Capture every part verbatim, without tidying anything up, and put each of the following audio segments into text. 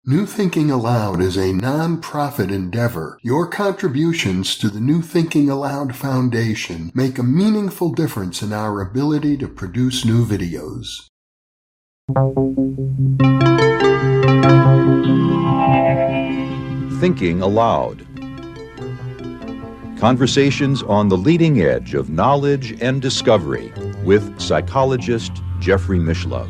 New Thinking Aloud is a non-profit endeavor. Your contributions to the New Thinking Aloud Foundation make a meaningful difference in our ability to produce new videos. Thinking Aloud. Conversations on the leading edge of knowledge and discovery with psychologist Jeffrey Mishlove.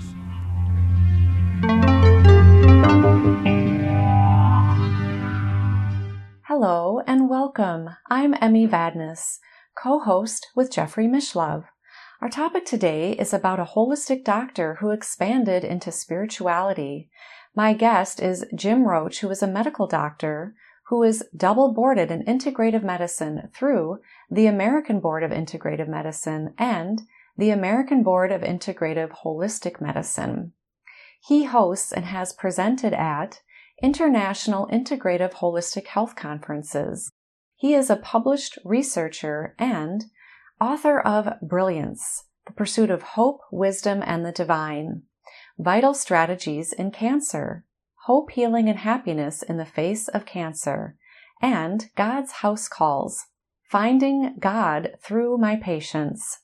Hello and welcome. I'm Emmy Vadnais, co-host with Jeffrey Mishlove. Our topic today is about a holistic doctor who expanded into spirituality. My guest is Jim Roach, who is a medical doctor who is double boarded in integrative medicine through the American Board of Integrative Medicine and the American Board of Integrative Holistic Medicine. He hosts and has presented at International Integrative Holistic Health Conferences. He is a published researcher and author of Brilliance, The Pursuit of Hope, Wisdom, and the Divine, Vital Strategies in Cancer, Hope, Healing, and Happiness in the Face of Cancer, and God's House Calls, Finding God Through My Patients.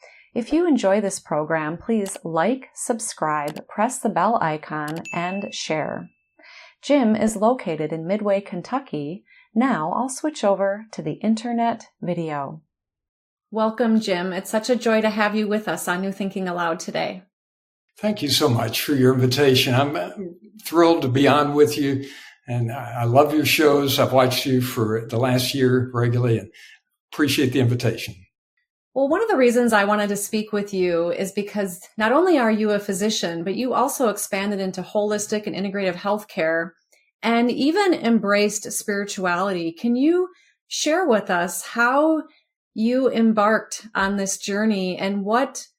If you enjoy this program, please like, subscribe, press the bell icon, and share. Jim is located in Midway, Kentucky. Now I'll switch over to the internet video. Welcome, Jim. It's such a joy to have you with us on New Thinking Aloud today. Thank you so much for your invitation. I'm thrilled to be on with you, and I love your shows. I've watched you for the last year regularly and appreciate the invitation. Well, one of the reasons I wanted to speak with you is because not only are you a physician, but you also expanded into holistic and integrative healthcare and even embraced spirituality. Can you share with us how you embarked on this journey and what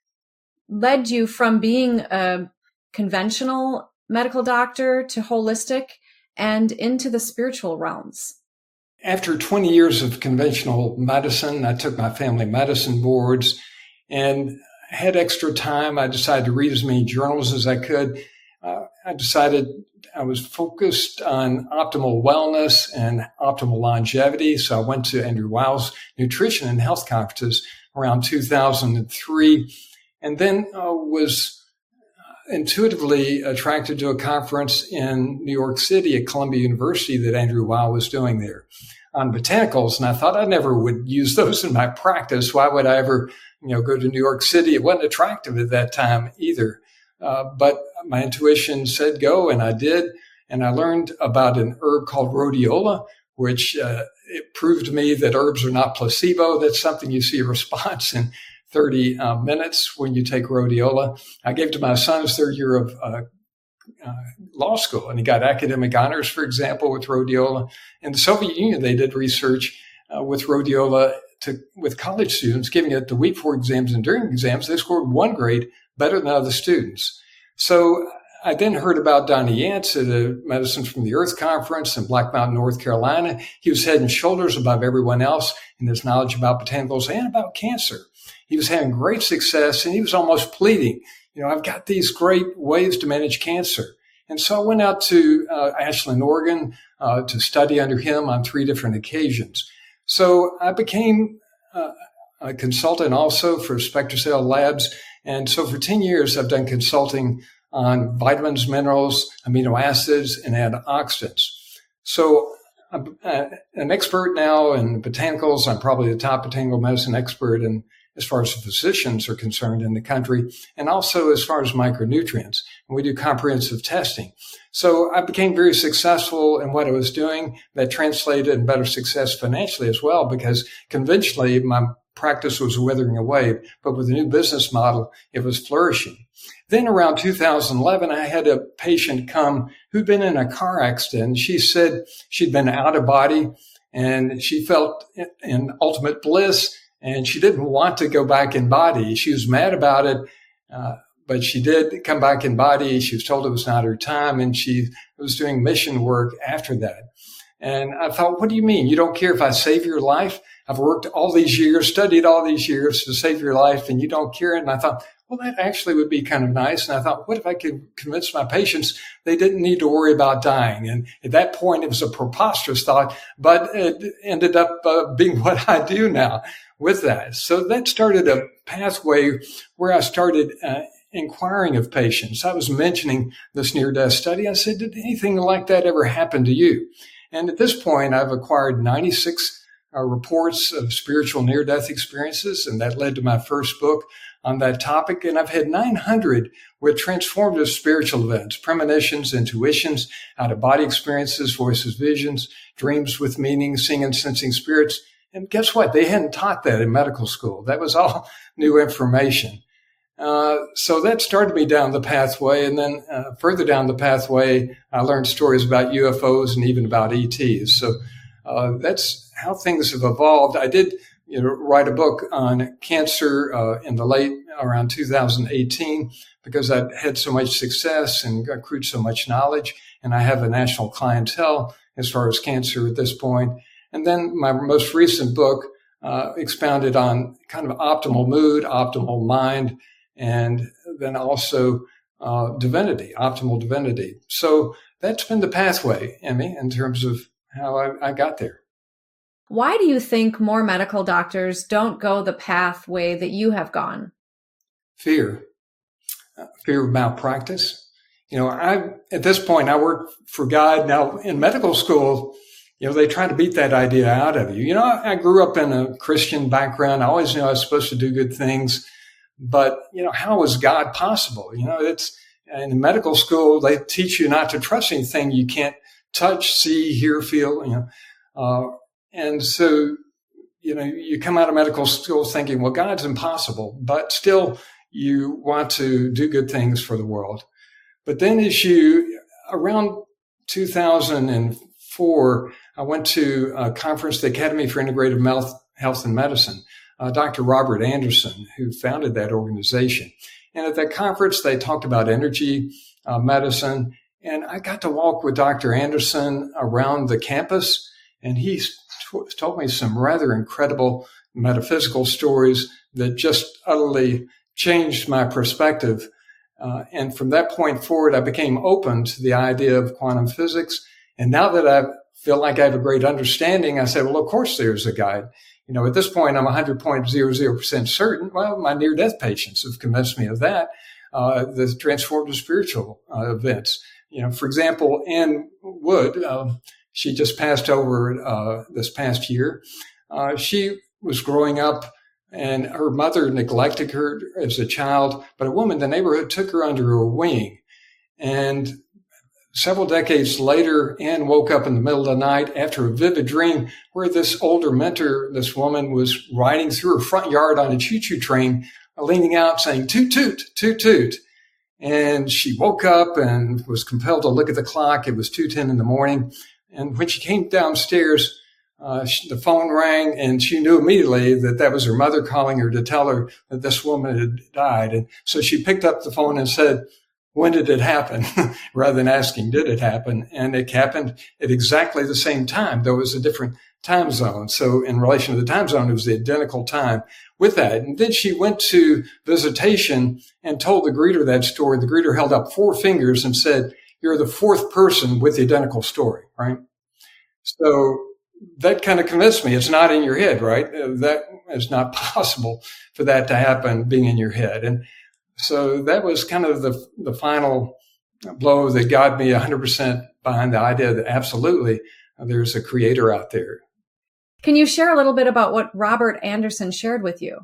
led you from being a conventional medical doctor to holistic and into the spiritual realms? After twenty years of conventional medicine, I took my family medicine boards and had extra time. I decided to read as many journals as I could. Uh, I decided I was focused on optimal wellness and optimal longevity. So I went to Andrew Weil's nutrition and health conferences around two thousand three, and then uh, was intuitively attracted to a conference in New York City at Columbia University that Andrew Weil was doing there on botanicals. And I thought I never would use those in my practice. Why would I ever, you know, go to New York City? It wasn't attractive at that time either. Uh, but my intuition said go, and I did. And I learned about an herb called rhodiola, which uh, it proved to me that herbs are not placebo. That's something you see a response in thirty uh, minutes when you take rhodiola. I gave to my son's third year of uh, uh, law school, and he got academic honors, for example, with rhodiola. In the Soviet Union, they did research uh, with rhodiola to, with college students, giving it the week before exams and during exams. They scored one grade better than other students. So I then heard about Donnie Yance at a Medicine from the Earth conference in Black Mountain, North Carolina. He was head and shoulders above everyone else in his knowledge about botanicals and about cancer. He was having great success, and he was almost pleading, you know, I've got these great ways to manage cancer. And so I went out to uh, Ashland, Oregon, uh, to study under him on three different occasions. So I became uh, a consultant also for SpectraCell Labs. And so for ten years, I've done consulting on vitamins, minerals, amino acids, and antioxidants. So I'm an expert now in botanicals. I'm probably the top botanical medicine expert in as far as physicians are concerned in the country, and also as far as micronutrients. And we do comprehensive testing. So I became very successful in what I was doing. That translated in better success financially as well, because conventionally my practice was withering away, but with the new business model, it was flourishing. Then around two thousand eleven, I had a patient come who'd been in a car accident. She said she'd been out of body and she felt in ultimate bliss. And she didn't want to go back in body. She was mad about it, uh, but she did come back in body. She was told it was not her time, and she was doing mission work after that. And I thought, what do you mean? You don't care if I save your life? I've worked all these years, studied all these years to save your life, and you don't care. And I thought, well, that actually would be kind of nice. And I thought, what if I could convince my patients they didn't need to worry about dying? And at that point, it was a preposterous thought, but it ended up uh, being what I do now with that. So that started a pathway where I started uh, inquiring of patients. I was mentioning this near-death study. I said, did anything like that ever happen to you? And at this point, I've acquired ninety-six uh, reports of spiritual near-death experiences, and that led to my first book on that topic. And I've had nine hundred with transformative spiritual events, premonitions, intuitions, out-of-body experiences, voices, visions, dreams with meaning, seeing and sensing spirits. And guess what? They hadn't taught that in medical school. That was all new information. Uh, so that started me down the pathway. And then uh, further down the pathway, I learned stories about U F Os and even about E Ts. So uh, that's how things have evolved. I did you know, write a book on cancer uh, in the late around two thousand eighteen because I'd had so much success and accrued so much knowledge. And I have a national clientele as far as cancer at this point. And then my most recent book uh, expounded on kind of optimal mood, optimal mind, and then also uh, divinity, optimal divinity. So that's been the pathway, Emmy, in terms of how I, I got there. Why do you think more medical doctors don't go the pathway that you have gone? Fear. Uh, fear of malpractice. You know, I at this point, I work for God. Now, in medical school, you know, they try to beat that idea out of you. You know, I, I grew up in a Christian background. I always knew I was supposed to do good things. But, you know, how is God possible? You know, it's in medical school, they teach you not to trust anything you can't touch, see, hear, feel, you know. Uh, and so, you know, you come out of medical school thinking, well, God's impossible, but still you want to do good things for the world. But then as you, around two thousand four, I went to a conference, the Academy for Integrative Health, Health and Medicine. Uh, Doctor Robert Anderson, who founded that organization. And at that conference, they talked about energy uh, medicine. And I got to walk with Doctor Anderson around the campus. And he t- told me some rather incredible metaphysical stories that just utterly changed my perspective. Uh, and from that point forward, I became open to the idea of quantum physics. And now that I feel like I have a great understanding, I said, well, of course there's a guide. You know, at this point, I'm one hundred point zero zero percent certain. Well, my near-death patients have convinced me of that. Uh, the transformative spiritual uh, events. You know, for example, Ann Wood, uh, she just passed over uh, this past year. Uh, she was growing up, and her mother neglected her as a child, but a woman in the neighborhood took her under her wing. And several decades later, Ann woke up in the middle of the night after a vivid dream where this older mentor, this woman, was riding through her front yard on a choo-choo train, leaning out saying, toot, toot, toot, toot. And she woke up and was compelled to look at the clock. It was two ten in the morning. And when she came downstairs, uh, she, the phone rang, and she knew immediately that that was her mother calling her to tell her that this woman had died. And so she picked up the phone and said, when did it happen? Rather than asking, did it happen? And it happened at exactly the same time, though it was a different time zone. So in relation to the time zone, it was the identical time with that. And then she went to visitation and told the greeter that story. The greeter held up four fingers and said, you're the fourth person with the identical story, right? So that kind of convinced me. It's not in your head, right? That is not possible for that to happen being in your head. And so that was kind of the the final blow that got me one hundred percent behind the idea that absolutely there's a creator out there. Can you share a little bit about what Robert Anderson shared with you?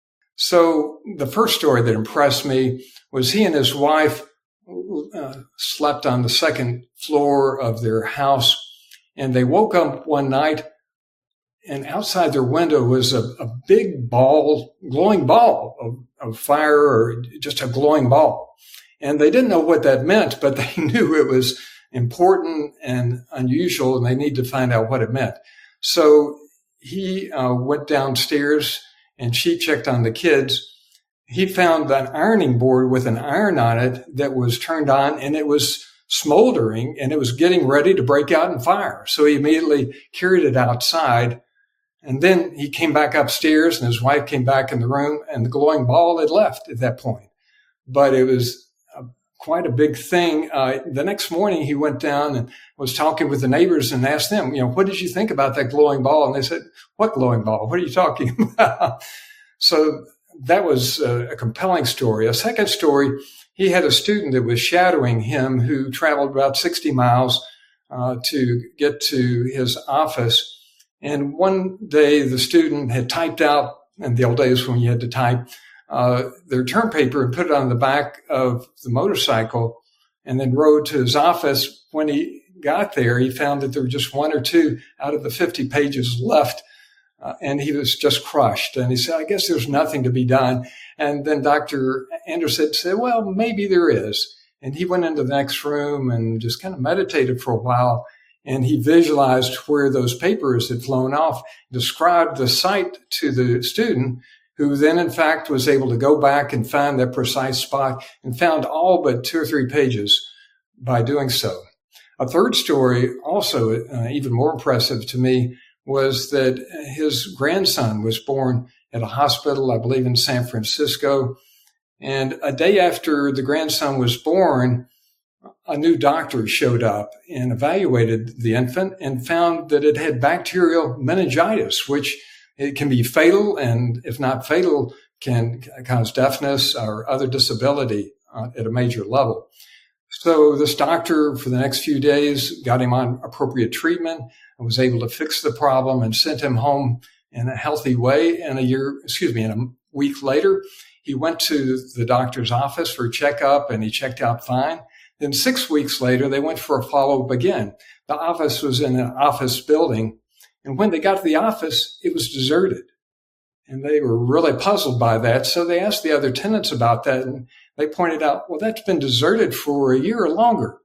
So the first story that impressed me was he and his wife uh, slept on the second floor of their house, and they woke up one night, and outside their window was a, a big ball, glowing ball of, of fire, or just a glowing ball. And they didn't know what that meant, but they knew it was important and unusual, and they needed to find out what it meant. So he uh, went downstairs, and she checked on the kids. He found an ironing board with an iron on it that was turned on, and it was smoldering, and it was getting ready to break out in fire. So he immediately carried it outside. And then he came back upstairs, and his wife came back in the room, and the glowing ball had left at that point. but it was a, quite a big thing. Uh, the next morning, he went down and was talking with the neighbors and asked them, you know, what did you think about that glowing ball? And they said, what glowing ball? What are you talking about? So that was a, a compelling story. A second story, he had a student that was shadowing him who traveled about sixty miles uh, to get to his office. And one day the student had typed out, in the old days when you had to type, uh, their term paper and put it on the back of the motorcycle and then rode to his office. When he got there, he found that there were just one or two out of the fifty pages left. Uh, and he was just crushed. And he said, I guess there's nothing to be done. And then Doctor Anderson said, well, maybe there is. And he went into the next room and just kind of meditated for a while. And he visualized where those papers had flown off, described the site to the student, who then, in fact, was able to go back and find that precise spot and found all but two or three pages by doing so. A third story, also uh, even more impressive to me, was that his grandson was born at a hospital, I believe in San Francisco. And a day after the grandson was born, a new doctor showed up and evaluated the infant and found that it had bacterial meningitis, which it can be fatal, and if not fatal, can cause deafness or other disability uh, at a major level. So this doctor, for the next few days, got him on appropriate treatment and was able to fix the problem and sent him home in a healthy way. And a year, excuse me, in a week later, he went to the doctor's office for a checkup and he checked out fine. Then six weeks later, they went for a follow-up again. The office was in an office building. And when they got to the office, it was deserted. And they were really puzzled by that. So they asked the other tenants about that. And they pointed out, well, that's been deserted for a year or longer.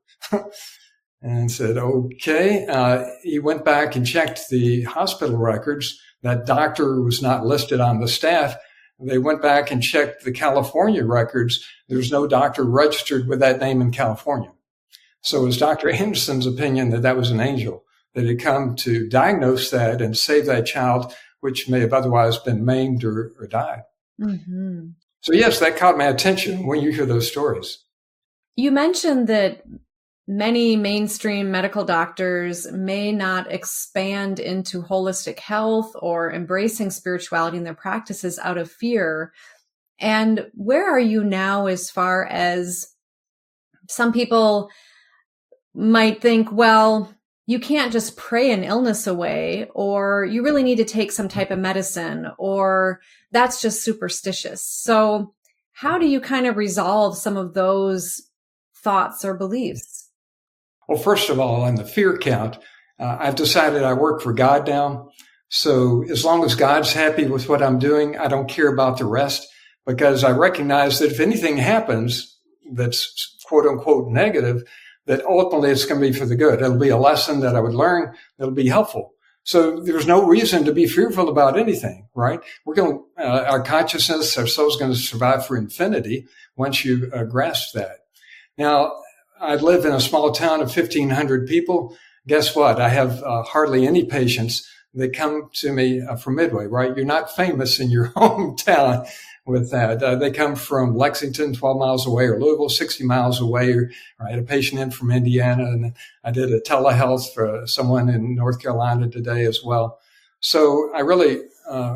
And said, okay. Uh, he went back and checked the hospital records. That doctor was not listed on the staff. They went back and checked the California records. There's no doctor registered with that name in California. So it was Doctor Anderson's opinion that that was an angel that had come to diagnose that and save that child, which may have otherwise been maimed or, or died. Mm-hmm. So yes, that caught my attention when you hear those stories. You mentioned that many mainstream medical doctors may not expand into holistic health or embracing spirituality in their practices out of fear. And where are you now as far as some people might think, well, you can't just pray an illness away, or you really need to take some type of medicine, or that's just superstitious. So how do you kind of resolve some of those thoughts or beliefs? Well, first of all, on the fear count, uh, I've decided I work for God now. So as long as God's happy with what I'm doing, I don't care about the rest, because I recognize that if anything happens that's quote unquote negative, that ultimately it's going to be for the good. It'll be a lesson that I would learn that'll be helpful. So there's no reason to be fearful about anything, right? We're going to, uh, our consciousness, our soul's going to survive for infinity once you uh, grasp that. Now, I live in a small town of fifteen hundred people. Guess what? I have uh, hardly any patients that come to me uh, from Midway, right? You're not famous in your hometown with that. Uh, they come from Lexington, twelve miles away, or Louisville, sixty miles away. Or, or I had a patient in from Indiana, and I did a telehealth for someone in North Carolina today as well. So I really, uh,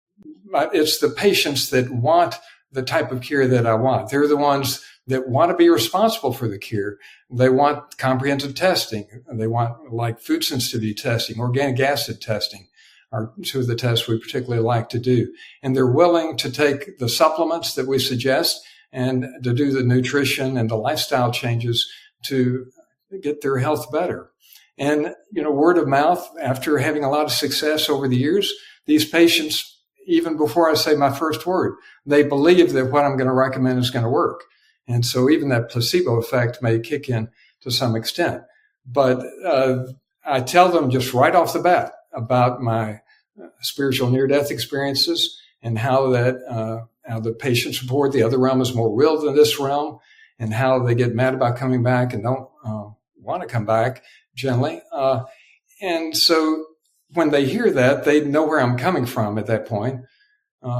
it's the patients that want the type of care that I want. They're the ones that want to be responsible for the care. They want comprehensive testing. They want like food sensitivity testing, organic acid testing are two of the tests we particularly like to do. And they're willing to take the supplements that we suggest and to do the nutrition and the lifestyle changes to get their health better. And, you know, word of mouth, after having a lot of success over the years, these patients, even before I say my first word, they believe that what I'm going to recommend is going to work. And so even that placebo effect may kick in to some extent. But uh, I tell them just right off the bat about my uh, spiritual near-death experiences and how that uh, how the patients report the other realm is more real than this realm, and how they get mad about coming back and don't uh, want to come back generally. Uh, and so when they hear that, they know where I'm coming from at that point. Uh,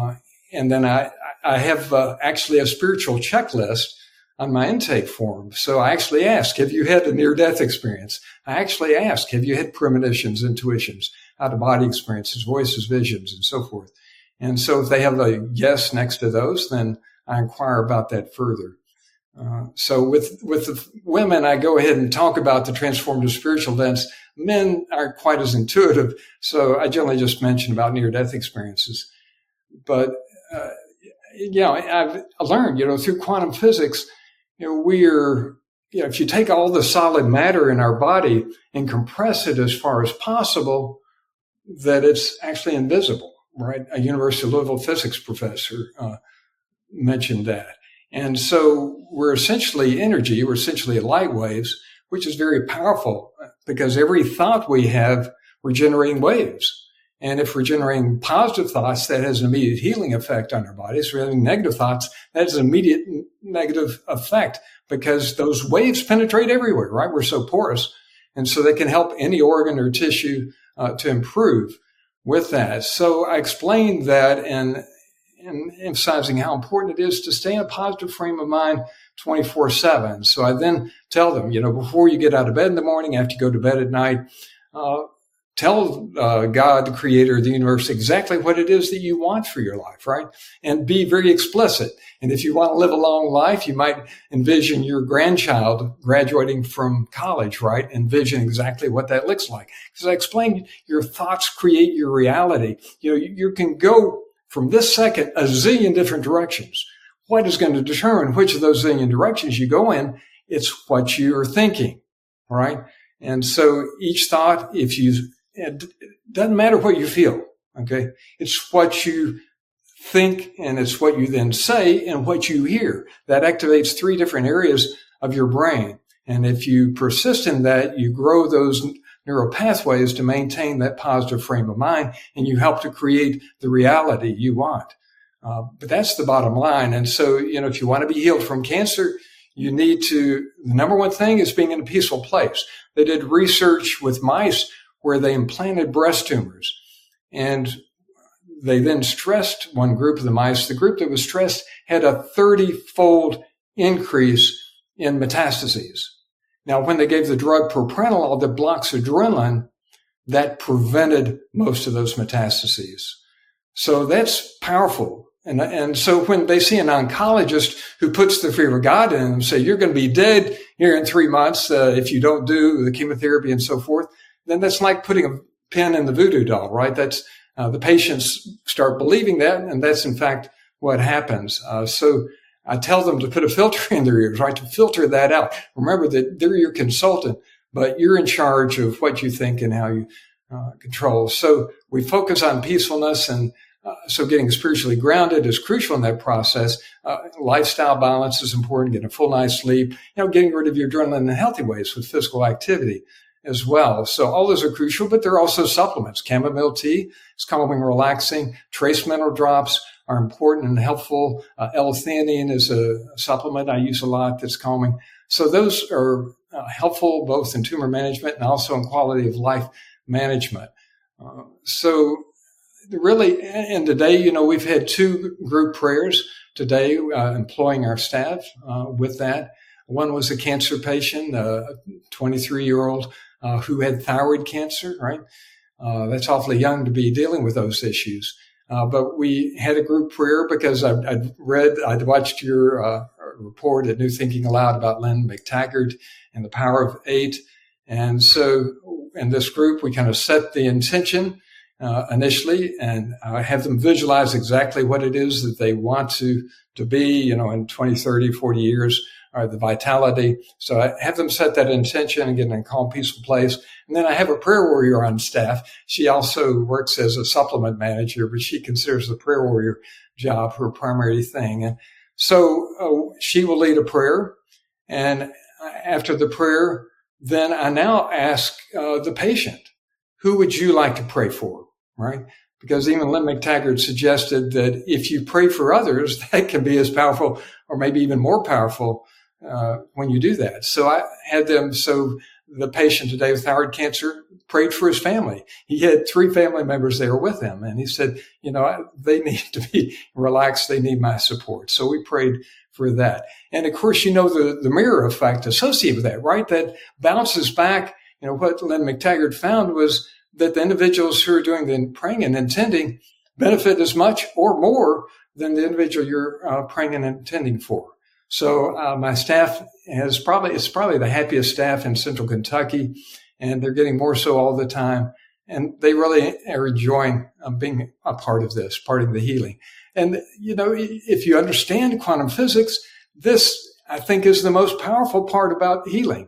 and then I, I have uh, actually a spiritual checklist on my intake form. So I actually ask, have you had a near-death experience? I actually ask, have you had premonitions, intuitions, out-of-body experiences, voices, visions, and so forth? And so if they have a yes next to those, then I inquire about that further. Uh, so with, with the women, I go ahead and talk about the transformative spiritual events. Men aren't quite as intuitive, so I generally just mention about near-death experiences. But, uh, you know, I've learned, you know, through quantum physics, you know, we're, you know, if you take all the solid matter in our body and compress it as far as possible, that it's actually invisible, right? A University of Louisville physics professor uh, mentioned that. And so we're essentially energy, we're essentially light waves, which is very powerful because every thought we have, we're generating waves. And if we're generating positive thoughts, that has an immediate healing effect on our bodies. If we're having negative thoughts, that has an immediate negative effect because those waves penetrate everywhere, right? We're so porous. And so they can help any organ or tissue uh, to improve with that. So I explained that and and emphasizing how important it is to stay in a positive frame of mind twenty-four seven. So I then tell them, you know, before you get out of bed in the morning, after you go to bed at night, uh, tell uh, God, the creator of the universe, exactly what it is that you want for your life, right? And be very explicit. And if you want to live a long life, you might envision your grandchild graduating from college, right? Envision exactly what that looks like. Because I explained, your thoughts create your reality. You know, you, you can go from this second a zillion different directions. What is going to determine which of those zillion directions you go in? It's what you're thinking, right? And so each thought, if you, it doesn't matter what you feel, okay? It's what you think and it's what you then say and what you hear. That activates three different areas of your brain. And if you persist in that, you grow those neural pathways to maintain that positive frame of mind, and you help to create the reality you want. Uh, but that's the bottom line. And so, you know, if you want to be healed from cancer, you need to, the number one thing is being in a peaceful place. They did research with mice where they implanted breast tumors, and they then stressed one group of the mice. The group that was stressed had a thirty-fold increase in metastases. Now, when they gave the drug propranolol that blocks adrenaline, that prevented most of those metastases. So that's powerful. And, and so when they see an oncologist who puts the fear of God in them and say, you're going to be dead here in three months uh, if you don't do the chemotherapy and so forth, then that's like putting a pin in the voodoo doll, right? That's uh, the patients start believing that, and that's in fact what happens. Uh, so I tell them to put a filter in their ears, right, to filter that out. Remember that they're your consultant, but you're in charge of what you think and how you uh, control. So we focus on peacefulness, and uh, so getting spiritually grounded is crucial in that process. Uh, lifestyle balance is important, getting a full night's sleep, you know, getting rid of your adrenaline in healthy ways with physical activity as well. So all those are crucial, but there are also supplements. Chamomile tea is calming, relaxing. Trace mineral drops are important and helpful. Uh, L-theanine is a supplement I use a lot that's calming. So those are uh, helpful both in tumor management and also in quality of life management. Uh, so really, and today, you know, we've had two group prayers today, uh, employing our staff uh, with that. One was a cancer patient, a twenty-three-year-old uh, who had thyroid cancer, right? Uh, that's awfully young to be dealing with those issues. Uh, but we had a group prayer because I'd, I'd read, I'd watched your uh, report at New Thinking Aloud about Lynn McTaggart and the power of eight. And so in this group, we kind of set the intention uh, initially, and I have them visualize exactly what it is that they want to, to be, you know, in twenty, thirty, forty years, or the vitality. So I have them set that intention and get in a calm, peaceful place. And then I have a prayer warrior on staff. She also works as a supplement manager, but she considers the prayer warrior job her primary thing. And so uh, she will lead a prayer. And after the prayer, then I now ask uh, the patient, who would you like to pray for, right? Because even Lynn McTaggart suggested that if you pray for others, that can be as powerful or maybe even more powerful uh, when you do that. So I had them, so the patient today with thyroid cancer, prayed for his family. He had three family members there with him. And he said, you know, they need to be relaxed. They need my support. So we prayed for that. And of course, you know, the, the mirror effect associated with that, right? That bounces back. You know, what Lynn McTaggart found was that the individuals who are doing the praying and intending benefit as much or more than the individual you're uh, praying and intending for. So uh, my staff has probably, it's probably the happiest staff in Central Kentucky, and they're getting more so all the time. And they really are enjoying uh, being a part of this, part of the healing. And, you know, if you understand quantum physics, this, I think, is the most powerful part about healing,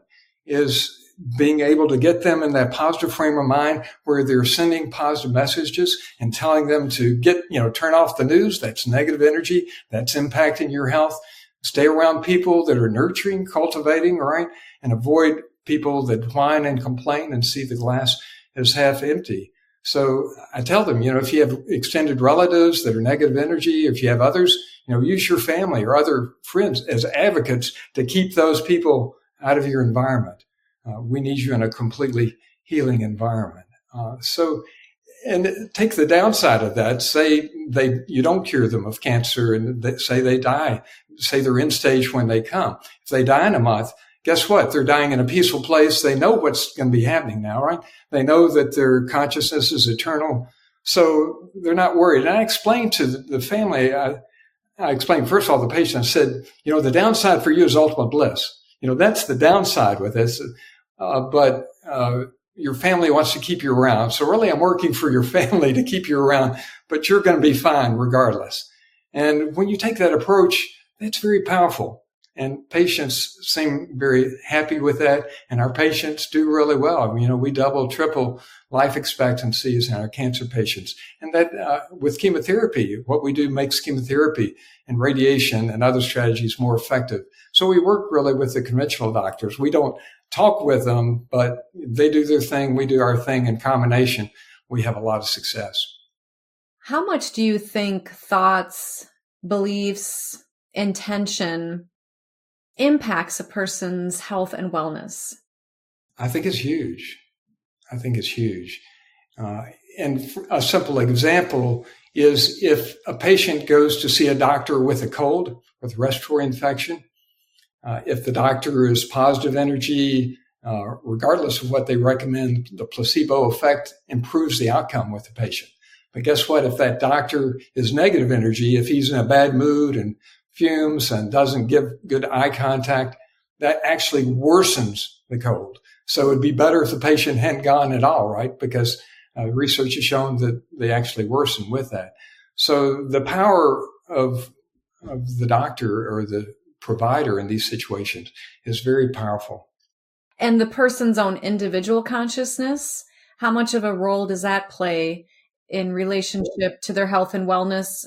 is being able to get them in that positive frame of mind where they're sending positive messages and telling them to get, you know, turn off the news. That's negative energy. That's impacting your health. Stay around people that are nurturing, cultivating, right? And avoid people that whine and complain and see the glass as half empty. So I tell them, you know, if you have extended relatives that are negative energy, if you have others, you know, use your family or other friends as advocates to keep those people out of your environment. Uh, we need you in a completely healing environment. Uh, so, and take the downside of that. Say they, you don't cure them of cancer, and they, say they die. Say they're in stage when they come. If they die in a month, guess what? They're dying in a peaceful place. They know what's going to be happening now, right? They know that their consciousness is eternal. So they're not worried. And I explained to the family, I, I explained, first of all, the patient, I said, you know, the downside for you is ultimate bliss. You know, that's the downside with this. Uh, but, uh, your family wants to keep you around. So really, I'm working for your family to keep you around, but you're going to be fine regardless. And when you take that approach, it's very powerful. And patients seem very happy with that. And our patients do really well. I mean, you know, we double, triple life expectancies in our cancer patients. And that, uh, with chemotherapy, what we do makes chemotherapy and radiation and other strategies more effective. So we work really with the conventional doctors. We don't talk with them, but they do their thing. We do our thing in combination. We have a lot of success. How much do you think thoughts, beliefs, intention impacts a person's health and wellness? I think it's huge. I think it's huge. Uh, and a simple example is if a patient goes to see a doctor with a cold, with a respiratory infection, uh, if the doctor is positive energy, uh, regardless of what they recommend, the placebo effect improves the outcome with the patient. But guess what? If that doctor is negative energy, if he's in a bad mood and fumes and doesn't give good eye contact, that actually worsens the cold. So it'd be better if the patient hadn't gone at all, right? Because uh, research has shown that they actually worsen with that. So the power of, of the doctor or the provider in these situations is very powerful. And the person's own individual consciousness, how much of a role does that play in relationship to their health and wellness,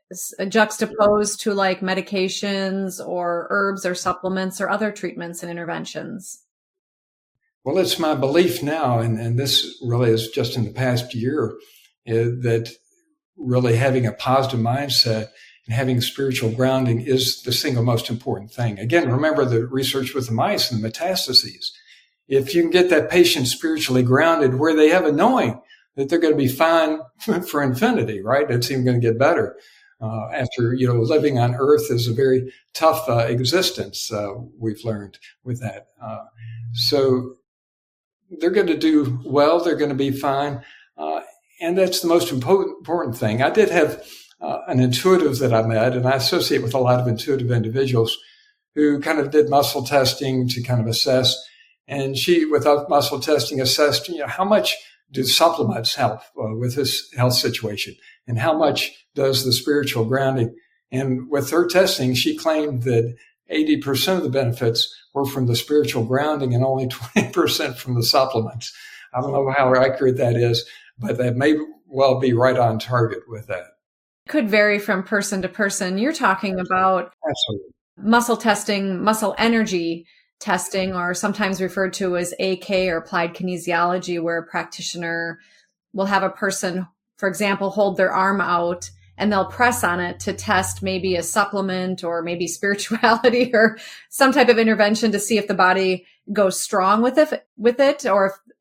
juxtaposed to like medications or herbs or supplements or other treatments and interventions? Well, it's my belief now, and, and this really is just in the past year, is that really having a positive mindset and having spiritual grounding is the single most important thing. Again, remember the research with the mice and the metastases. If you can get that patient spiritually grounded where they have a knowing that they're going to be fine for infinity, right? It's even going to get better. Uh, after, you know, living on Earth is a very tough uh, existence, uh, we've learned with that. Uh, so they're going to do well. They're going to be fine. Uh, and that's the most important, important thing. I did have uh, an intuitive that I met, and I associate with a lot of intuitive individuals who kind of did muscle testing to kind of assess. And she, without muscle testing, assessed, you know, how much do supplements help uh, with this health situation? And how much does the spiritual grounding? And with her testing, she claimed that eighty percent of the benefits were from the spiritual grounding and only twenty percent from the supplements. I don't know how accurate that is, but that may well be right on target with that. It could vary from person to person. You're talking about Absolutely. Muscle testing, muscle energy testing, or sometimes referred to as A K or applied kinesiology, where a practitioner will have a person, for example, hold their arm out and they'll press on it to test maybe a supplement or maybe spirituality or some type of intervention to see if the body goes strong with it, with it, or if,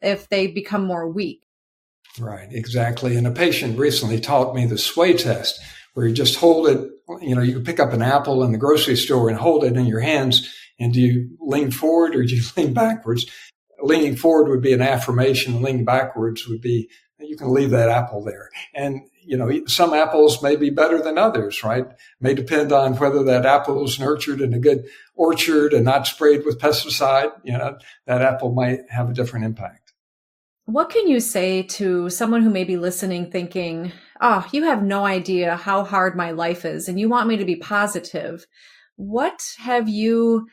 if they become more weak. Right, exactly. And a patient recently taught me the sway test, where you just hold it, you know, you can pick up an apple in the grocery store and hold it in your hands. And do you lean forward or do you lean backwards? Leaning forward would be an affirmation. Leaning backwards would be, you can leave that apple there. And, you know, some apples may be better than others, right? May depend on whether that apple is nurtured in a good orchard and not sprayed with pesticide. You know, that apple might have a different impact. What can you say to someone who may be listening thinking, oh, you have no idea how hard my life is and you want me to be positive? What have you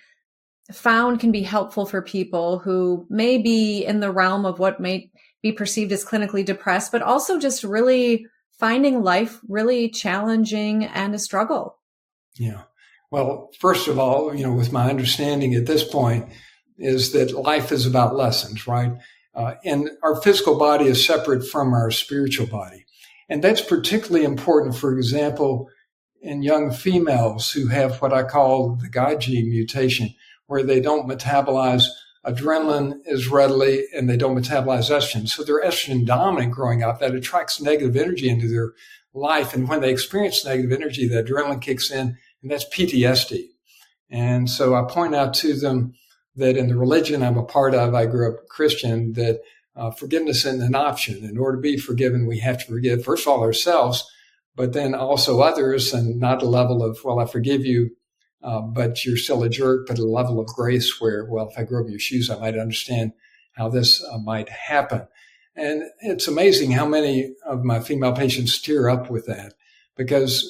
found can be helpful for people who may be in the realm of what may be perceived as clinically depressed, but also just really finding life really challenging and a struggle? Yeah. Well, first of all, you know, with my understanding at this point is that life is about lessons, right? Uh, and our physical body is separate from our spiritual body. And that's particularly important, for example, in young females who have what I call the God gene mutation, where they don't metabolize adrenaline as readily and they don't metabolize estrogen. So they're estrogen dominant growing up. That attracts negative energy into their life. And when they experience negative energy, the adrenaline kicks in, and that's P T S D. And so I point out to them that in the religion I'm a part of, I grew up Christian, that uh, forgiveness isn't an option. In order to be forgiven, we have to forgive, first of all, ourselves, but then also others, and not a level of, well, I forgive you, uh, but you're still a jerk, but a level of grace where, well, if I grew up in your shoes, I might understand how this uh, might happen. And it's amazing how many of my female patients tear up with that, because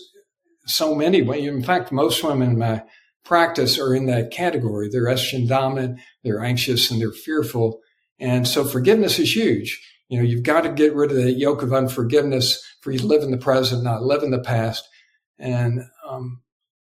so many, in fact, most women in my practice are in that category. They're estrogen dominant, they're anxious, and they're fearful. And so forgiveness is huge. You know, you've got to get rid of the yoke of unforgiveness for you to live in the present, not live in the past. And um,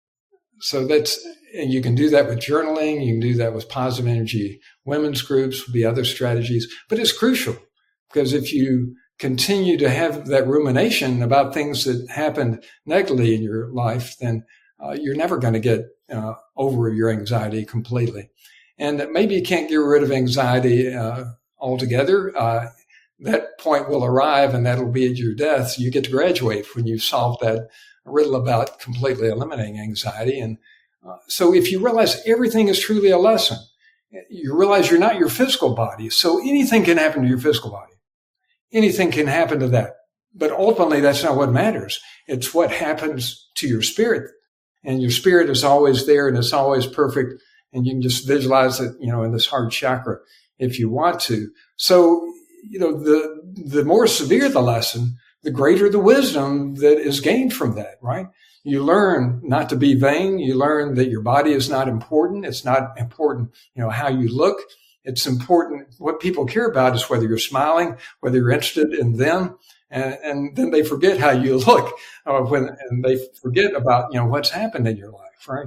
so that's, and you can do that with journaling. You can do that with positive energy. Women's groups would be other strategies. But it's crucial, because if you continue to have that rumination about things that happened negatively in your life, then uh, you're never going to get uh, over your anxiety completely. And maybe you can't get rid of anxiety uh, altogether. Uh, that point will arrive, and that'll be at your death. You get to graduate when you've solved that riddle about completely eliminating anxiety. And uh, so if you realize everything is truly a lesson, you realize you're not your physical body. So anything can happen to your physical body. Anything can happen to that. But ultimately, that's not what matters. It's what happens to your spirit. And your spirit is always there, and it's always perfect. And you can just visualize it, you know, in this heart chakra if you want to. So, you know, the the more severe the lesson, the greater the wisdom that is gained from that, right? You learn not to be vain. You learn that your body is not important. It's not important, you know, how you look. It's important. What people care about is whether you're smiling, whether you're interested in them. And, and then they forget how you look uh, when, and they forget about, you know, what's happened in your life, right?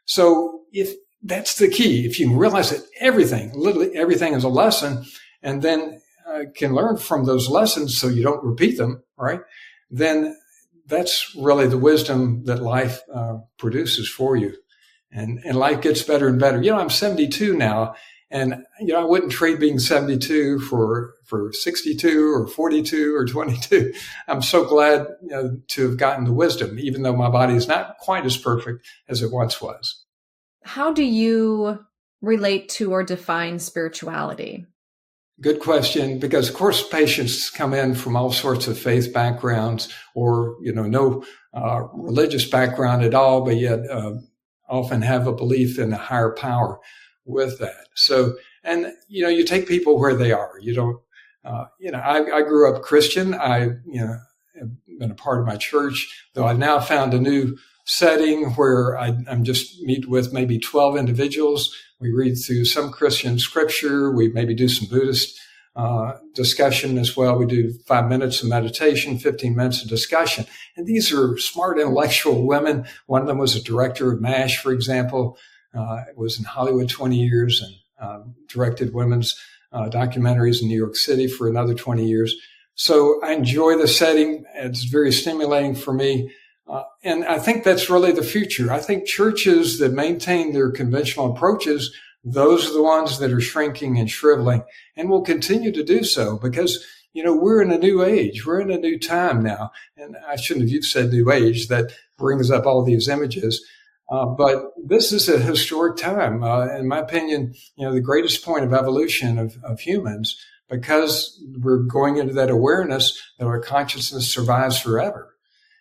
So if that's the key, if you can realize that everything, literally everything is a lesson, and then uh, can learn from those lessons so you don't repeat them, right? Then that's really the wisdom that life uh, produces for you. And, and life gets better and better. You know, I'm seventy-two now. And, you know, I wouldn't trade being seventy-two for, for sixty-two or forty-two or twenty-two. I'm so glad, you know, to have gotten the wisdom, even though my body is not quite as perfect as it once was. How do you relate to or define spirituality? Good question, because of course patients come in from all sorts of faith backgrounds, or, you know, no uh, religious background at all, but yet uh, often have a belief in a higher power with that. So, and, you know, you take people where they are. You don't, uh, you know, I, I grew up Christian. I, you know, have been a part of my church, though I've now found a new setting where I, I'm just meet with maybe twelve individuals. We read through some Christian scripture. We maybe do some Buddhist uh, discussion as well. We do five minutes of meditation, fifteen minutes of discussion. And these are smart, intellectual women. One of them was a director of MASH, for example. Uh, was in Hollywood twenty years and uh, directed women's uh, documentaries in New York City for another twenty years. So I enjoy the setting. It's very stimulating for me. Uh, and I think that's really the future. I think churches that maintain their conventional approaches those are the ones that are shrinking and shriveling and will continue to do so because, you know, we're in a new age. We're in a new time now. And I shouldn't have said new age. That brings up all these images. Uh, but this is a historic time. Uh, in my opinion, you know, the greatest point of evolution of, of humans, because we're going into that awareness that our consciousness survives forever.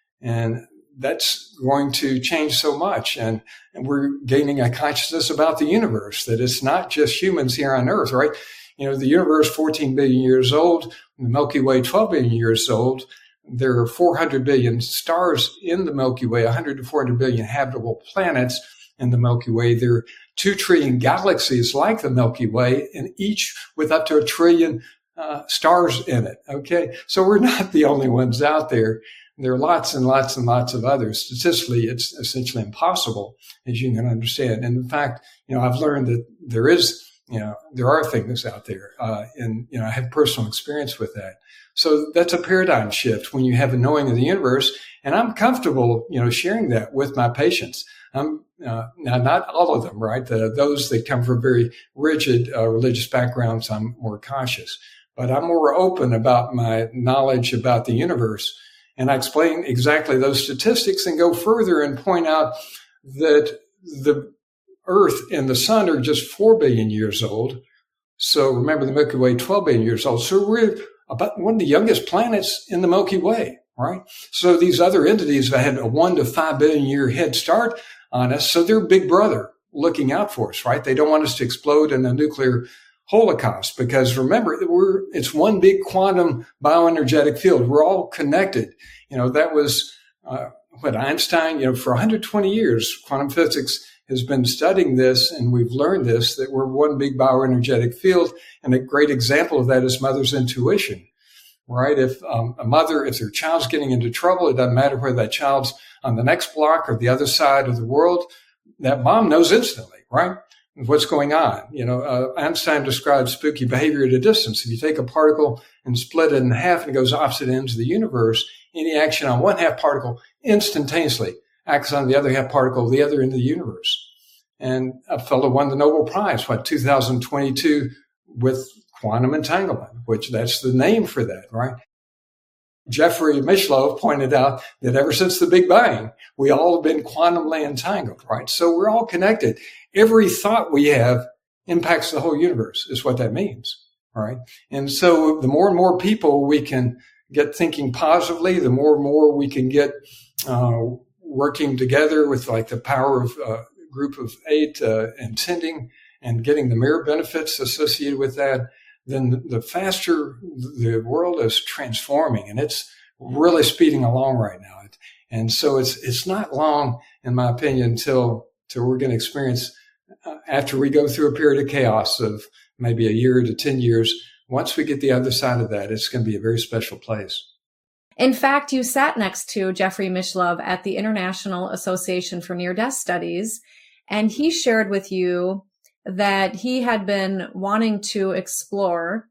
And that's going to change so much. And, and we're gaining a consciousness about the universe, that it's not just humans here on Earth, right? You know, the universe, fourteen billion years old, the Milky Way, twelve billion years old. There are four hundred billion stars in the Milky Way, one hundred to four hundred billion habitable planets in the Milky Way. There are two trillion galaxies like the Milky Way, and each with up to a trillion uh, stars in it. Okay. So we're not the only ones out there. There are lots and lots and lots of others. Statistically, it's essentially impossible, as you can understand. And in fact, you know, I've learned that there is, you know, there are things out there. Uh, and, you know, I have personal experience with that. So that's a paradigm shift when you have a knowing of the universe. And I'm comfortable, you know, sharing that with my patients. I'm, uh, now, not all of them, right? The, those that come from very rigid uh, religious backgrounds, I'm more cautious. But I'm more open about my knowledge about the universe. And I explain exactly those statistics and go further and point out that the Earth and the sun are just four billion years old. So remember the Milky Way, twelve billion years old. So we're about one of the youngest planets in the Milky Way, right? So these other entities have had a one to five billion year head start on us. So they're big brother looking out for us, right? They don't want us to explode in a nuclear holocaust, because remember, we're, it's one big quantum bioenergetic field. We're all connected. You know, that was, uh, what Einstein, you know, for one hundred twenty years, quantum physics has been studying this, and we've learned this, that we're one big bioenergetic field. And a great example of that is mother's intuition, right? If um, a mother, if their child's getting into trouble, it doesn't matter whether that child's on the next block or the other side of the world, that mom knows instantly, right? What's going on. You know, uh, Einstein describes spooky behavior at a distance. If you take a particle and split it in half and it goes opposite ends of the universe, any action on one half particle instantaneously acts on the other half particle, the other end of the universe. And a fellow won the Nobel Prize, what, two thousand twenty-two with quantum entanglement, which that's the name for that, right? Jeffrey Mishlove pointed out that ever since the Big Bang, we all have been quantumly entangled, right? So we're all connected. Every thought we have impacts the whole universe, is what that means, right? And so the more and more people we can get thinking positively, the more and more we can get uh, working together with like the power of a uh, group of eight uh, and tending and getting the mirror benefits associated with that, then the faster the world is transforming, and it's really speeding along right now. And so it's it's not long, in my opinion, until, until we're going to experience, uh, after we go through a period of chaos of maybe a year to ten years, once we get the other side of that, it's going to be a very special place. In fact, you sat next to Jeffrey Mishlove at the International Association for Near-Death Studies, and he shared with you that he had been wanting to explore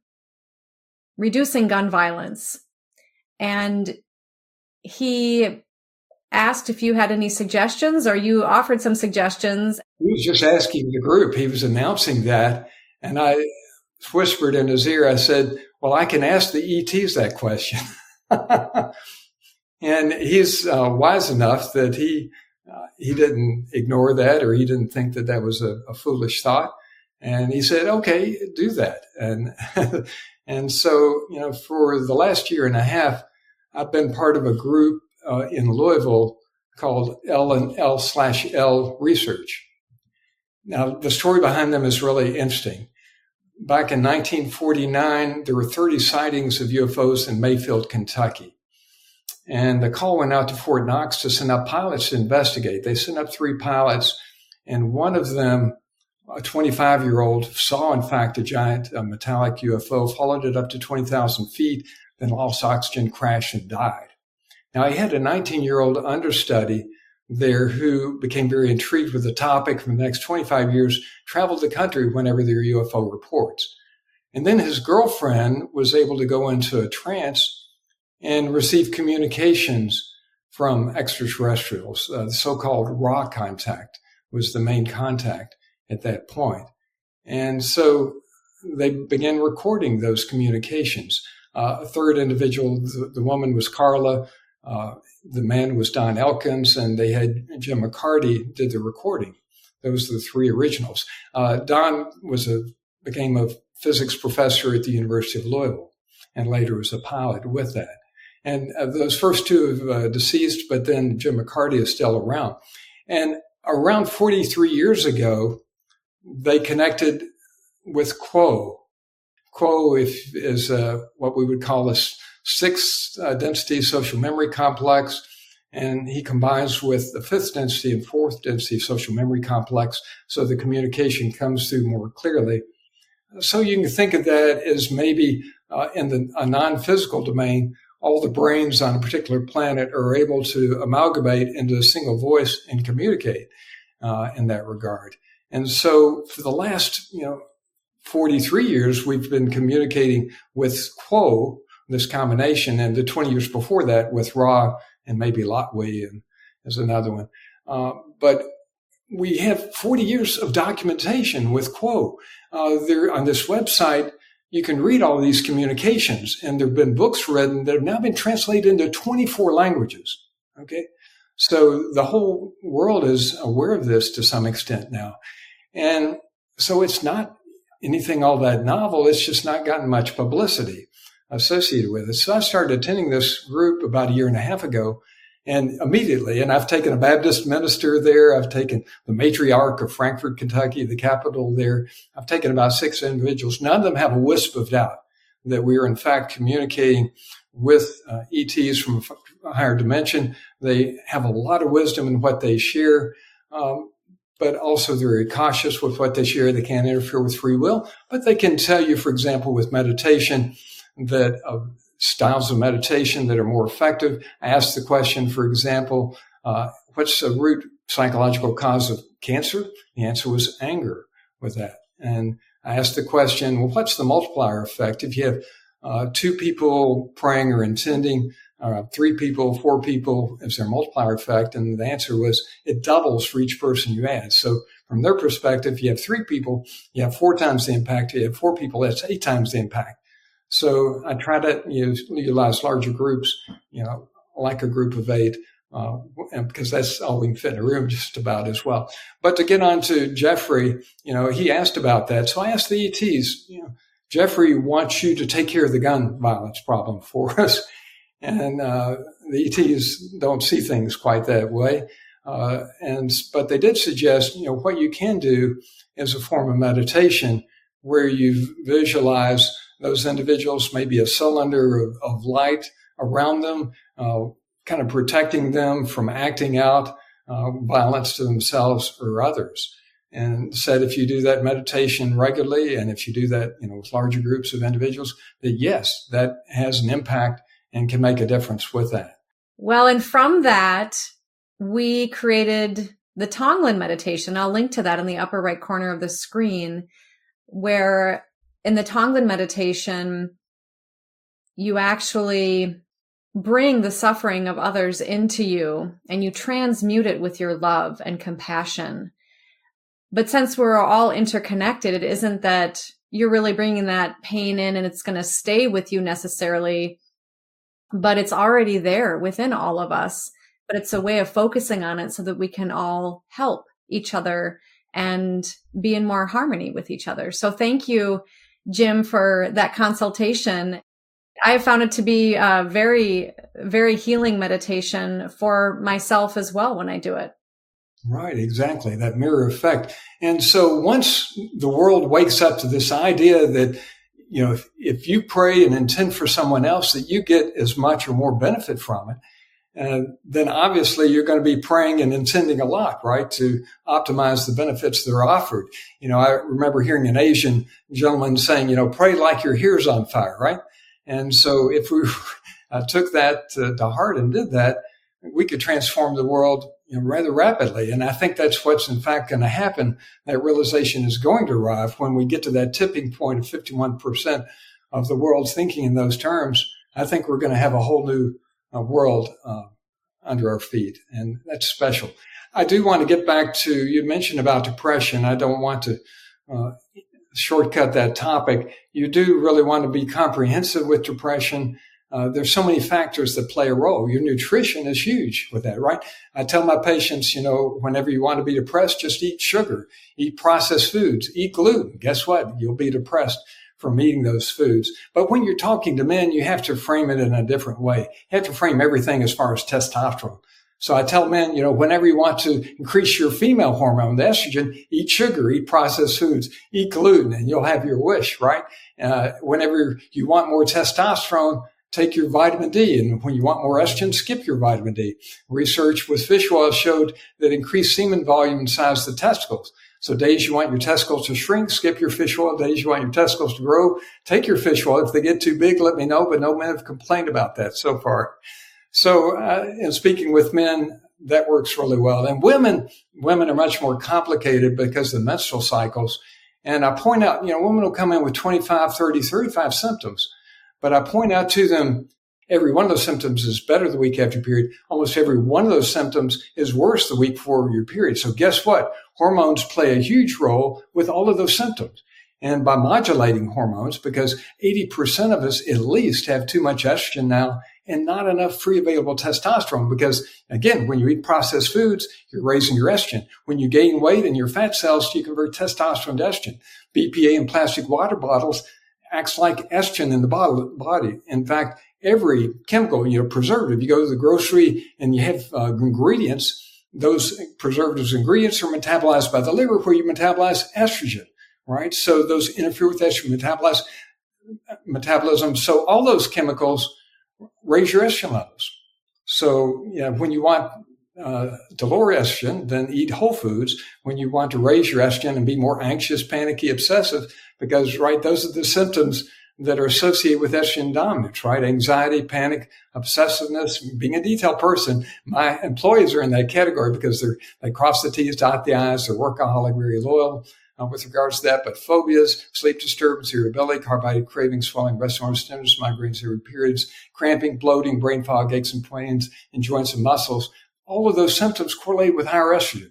reducing gun violence. And he asked if you had any suggestions, or you offered some suggestions. He was just asking the group. He was announcing that. And I whispered in his ear, I said, well, I can ask the E Ts that question. And he's uh, wise enough that he Uh, he didn't ignore that, or he didn't think that that was a, a foolish thought. And he said, okay, do that. And, and so, you know, for the last year and a half, I've been part of a group uh, in Louisville called L and L slash L Research. Now, the story behind them is really interesting. Back in nineteen forty-nine, there were thirty sightings of U F Os in Mayfield, Kentucky. And the call went out to Fort Knox to send out pilots to investigate. They sent up three pilots, and one of them, a twenty-five-year-old, saw, in fact, a giant a metallic U F O, followed it up to twenty thousand feet, then lost oxygen, crashed, and died. Now, he had a nineteen-year-old understudy there who became very intrigued with the topic. For the next twenty-five years, traveled the country whenever there were U F O reports. And then his girlfriend was able to go into a trance and receive communications from extraterrestrials. Uh, the so-called raw contact was the main contact at that point. And so they began recording those communications. Uh, a third individual, the, the woman was Carla, uh, the man was Don Elkins, and they had Jim McCarty did the recording. Those are the three originals. Uh, Don was a became a physics professor at the University of Louisville, and later was a pilot with that. And uh, those first two have uh, deceased, but then Jim McCarty is still around. And around forty-three years ago, they connected with Quo. Quo if, is uh, what we would call a sixth uh, density social memory complex, and he combines with the fifth density and fourth density social memory complex, so the communication comes through more clearly. So you can think of that as maybe uh, in the a non-physical domain, all the brains on a particular planet are able to amalgamate into a single voice and communicate uh, in that regard. And so for the last, you know, forty-three years, we've been communicating with Quo, this combination, and the twenty years before that with Ra and maybe Lotwe and as another one. Uh, but we have forty years of documentation with Quo. Uh, there on this website, you can read all these communications, and there have been books written that have now been translated into twenty-four languages. Okay. So the whole world is aware of this to some extent now. And so it's not anything all that novel. It's just not gotten much publicity associated with it. So I started attending this group about a year and a half ago, and immediately, and I've taken a Baptist minister there. I've taken the matriarch of Frankfort, Kentucky, the capital there. I've taken about six individuals. None of them have a wisp of doubt that we are in fact communicating with uh, E Ts from a higher dimension. They have a lot of wisdom in what they share. Um, but also they're very cautious with what they share. They can't interfere with free will, but they can tell you, for example, with meditation, that uh, styles of meditation that are more effective. I asked the question, for example, uh, what's the root psychological cause of cancer? The answer was anger with that. And I asked the question, well, what's the multiplier effect? If you have uh, two people praying or intending, Uh, three people, four people, is there a multiplier effect? And the answer was it doubles for each person you add. So from their perspective, you have three people, you have four times the impact. You have four people, that's eight times the impact. So I try to use, utilize larger groups, you know, like a group of eight, uh, because that's all we can fit in a room just about as well. But to get on to Jeffrey, you know, he asked about that. So I asked the E Ts, you know, Jeffrey wants you to take care of the gun violence problem for us. And uh, the E Ts don't see things quite that way. Uh, and but they did suggest, you know, what you can do is a form of meditation where you visualize those individuals, maybe a cylinder of, of light around them, uh, kind of protecting them from acting out uh, violence to themselves or others. And said if you do that meditation regularly, and if you do that, you know, with larger groups of individuals, that yes, that has an impact and can make a difference with that. Well, and from that, we created the Tonglen meditation. I'll link to that in the upper right corner of the screen, where in the Tonglen meditation, you actually bring the suffering of others into you and you transmute it with your love and compassion. But since we're all interconnected, it isn't that you're really bringing that pain in and it's going to stay with you necessarily, but it's already there within all of us. But it's a way of focusing on it so that we can all help each other and be in more harmony with each other. So thank you, Jim, for that consultation. I have found it to be a very, very healing meditation for myself as well when I do it. Right, exactly. That mirror effect. And so once the world wakes up to this idea that, you know, if, if you pray and intend for someone else, that you get as much or more benefit from it, uh, then obviously you're going to be praying and intending a lot, right, to optimize the benefits that are offered. You know, I remember hearing an Asian gentleman saying, you know, pray like your hair's on fire, right? And so if we uh, took that to, to heart and did that, we could transform the world, you know, rather rapidly. And I think that's what's in fact going to happen. That realization is going to arrive when we get to that tipping point of fifty-one percent of the world thinking in those terms. I think we're going to have a whole new uh, world uh, under our feet. And that's special. I do want to get back to, you mentioned about depression. I don't want to uh, shortcut that topic, you do really want to be comprehensive with depression. Uh, there's so many factors that play a role. Your nutrition is huge with that, right? I tell my patients, you know, whenever you want to be depressed, just eat sugar, eat processed foods, eat gluten. Guess what? You'll be depressed from eating those foods. But when you're talking to men, you have to frame it in a different way. You have to frame everything as far as testosterone. So I tell men, you know, whenever you want to increase your female hormone, the estrogen, eat sugar, eat processed foods, eat gluten, and you'll have your wish, right? Uh, whenever you want more testosterone, take your vitamin D. And when you want more estrogen, skip your vitamin D. Research with fish oil showed that increased semen volume and size of the testicles. So days you want your testicles to shrink, skip your fish oil. Days you want your testicles to grow, take your fish oil. If they get too big, let me know. But no men have complained about that so far. So, uh, in speaking with men, that works really well. And women, women are much more complicated because of the menstrual cycles. And I point out, you know, women will come in with twenty-five, thirty, thirty-five symptoms. But I point out to them, every one of those symptoms is better the week after your period. Almost every one of those symptoms is worse the week before your period. So guess what? Hormones play a huge role with all of those symptoms. And by modulating hormones, because eighty percent of us at least have too much estrogen now and not enough free available testosterone. Because again, when you eat processed foods, you're raising your estrogen. When you gain weight in your fat cells, you convert testosterone to estrogen. B P A in plastic water bottles acts like estrogen in the body. In fact, every chemical, you know, preservative, you go to the grocery and you have uh, ingredients, those preservatives ingredients are metabolized by the liver where you metabolize estrogen, right? So those interfere with estrogen metabolize, metabolism. So all those chemicals raise your estrogen levels. So, you know, when you want uh, to lower estrogen, then eat whole foods. When you want to raise your estrogen and be more anxious, panicky, obsessive, because, right, those are the symptoms that are associated with estrogen dominance, right? Anxiety, panic, obsessiveness, being a detailed person. My employees are in that category because they're, they cross the T's, dot the I's, they're workaholic, very loyal uh, with regards to that. But phobias, sleep disturbance, irritability, carbohydrate craving, swelling, breast arms, tenderness, migraines, every periods, cramping, bloating, brain fog, aches and pains in joints and muscles. All of those symptoms correlate with higher estrogen.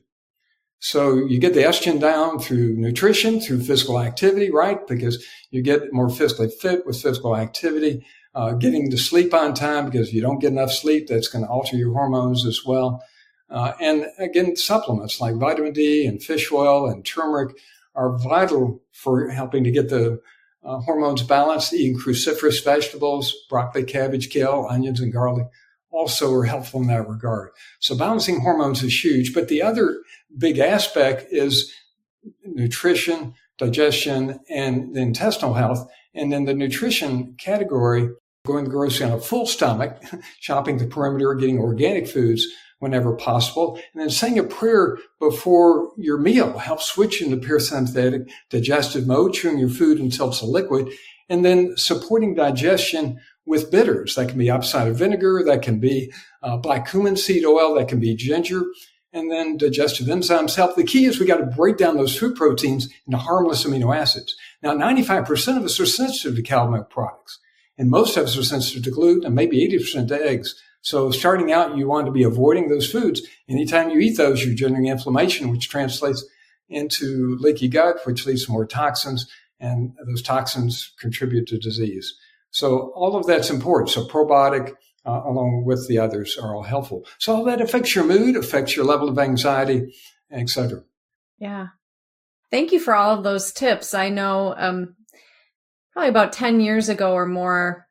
So you get the estrogen down through nutrition, through physical activity, right? Because you get more physically fit with physical activity, uh, getting to sleep on time because if you don't get enough sleep, that's going to alter your hormones as well. Uh, and again, supplements like vitamin D and fish oil and turmeric are vital for helping to get the uh, hormones balanced. Eating cruciferous vegetables, broccoli, cabbage, kale, onions, and garlic also are helpful in that regard. So balancing hormones is huge. But the other big aspect is nutrition, digestion, and the intestinal health. And then the nutrition category, going to the grocery on a full stomach, shopping the perimeter, getting organic foods whenever possible, and then saying a prayer before your meal helps switch into parasympathetic digestive mode, chewing your food until it's a liquid, and then supporting digestion with bitters. That can be apple cider vinegar, that can be uh, black cumin seed oil, that can be ginger, and then digestive enzymes help. The key is we got to break down those food proteins into harmless amino acids. Now, ninety-five percent of us are sensitive to cow milk products, and most of us are sensitive to gluten, and maybe eighty percent to eggs. So starting out, you want to be avoiding those foods. Anytime you eat those, you're generating inflammation, which translates into leaky gut, which leads to more toxins, and those toxins contribute to disease. So all of that's important. So probiotic, uh, along with the others, are all helpful. So all that affects your mood, affects your level of anxiety, et cetera. Yeah. Thank you for all of those tips. I know um, probably about ten years ago or more,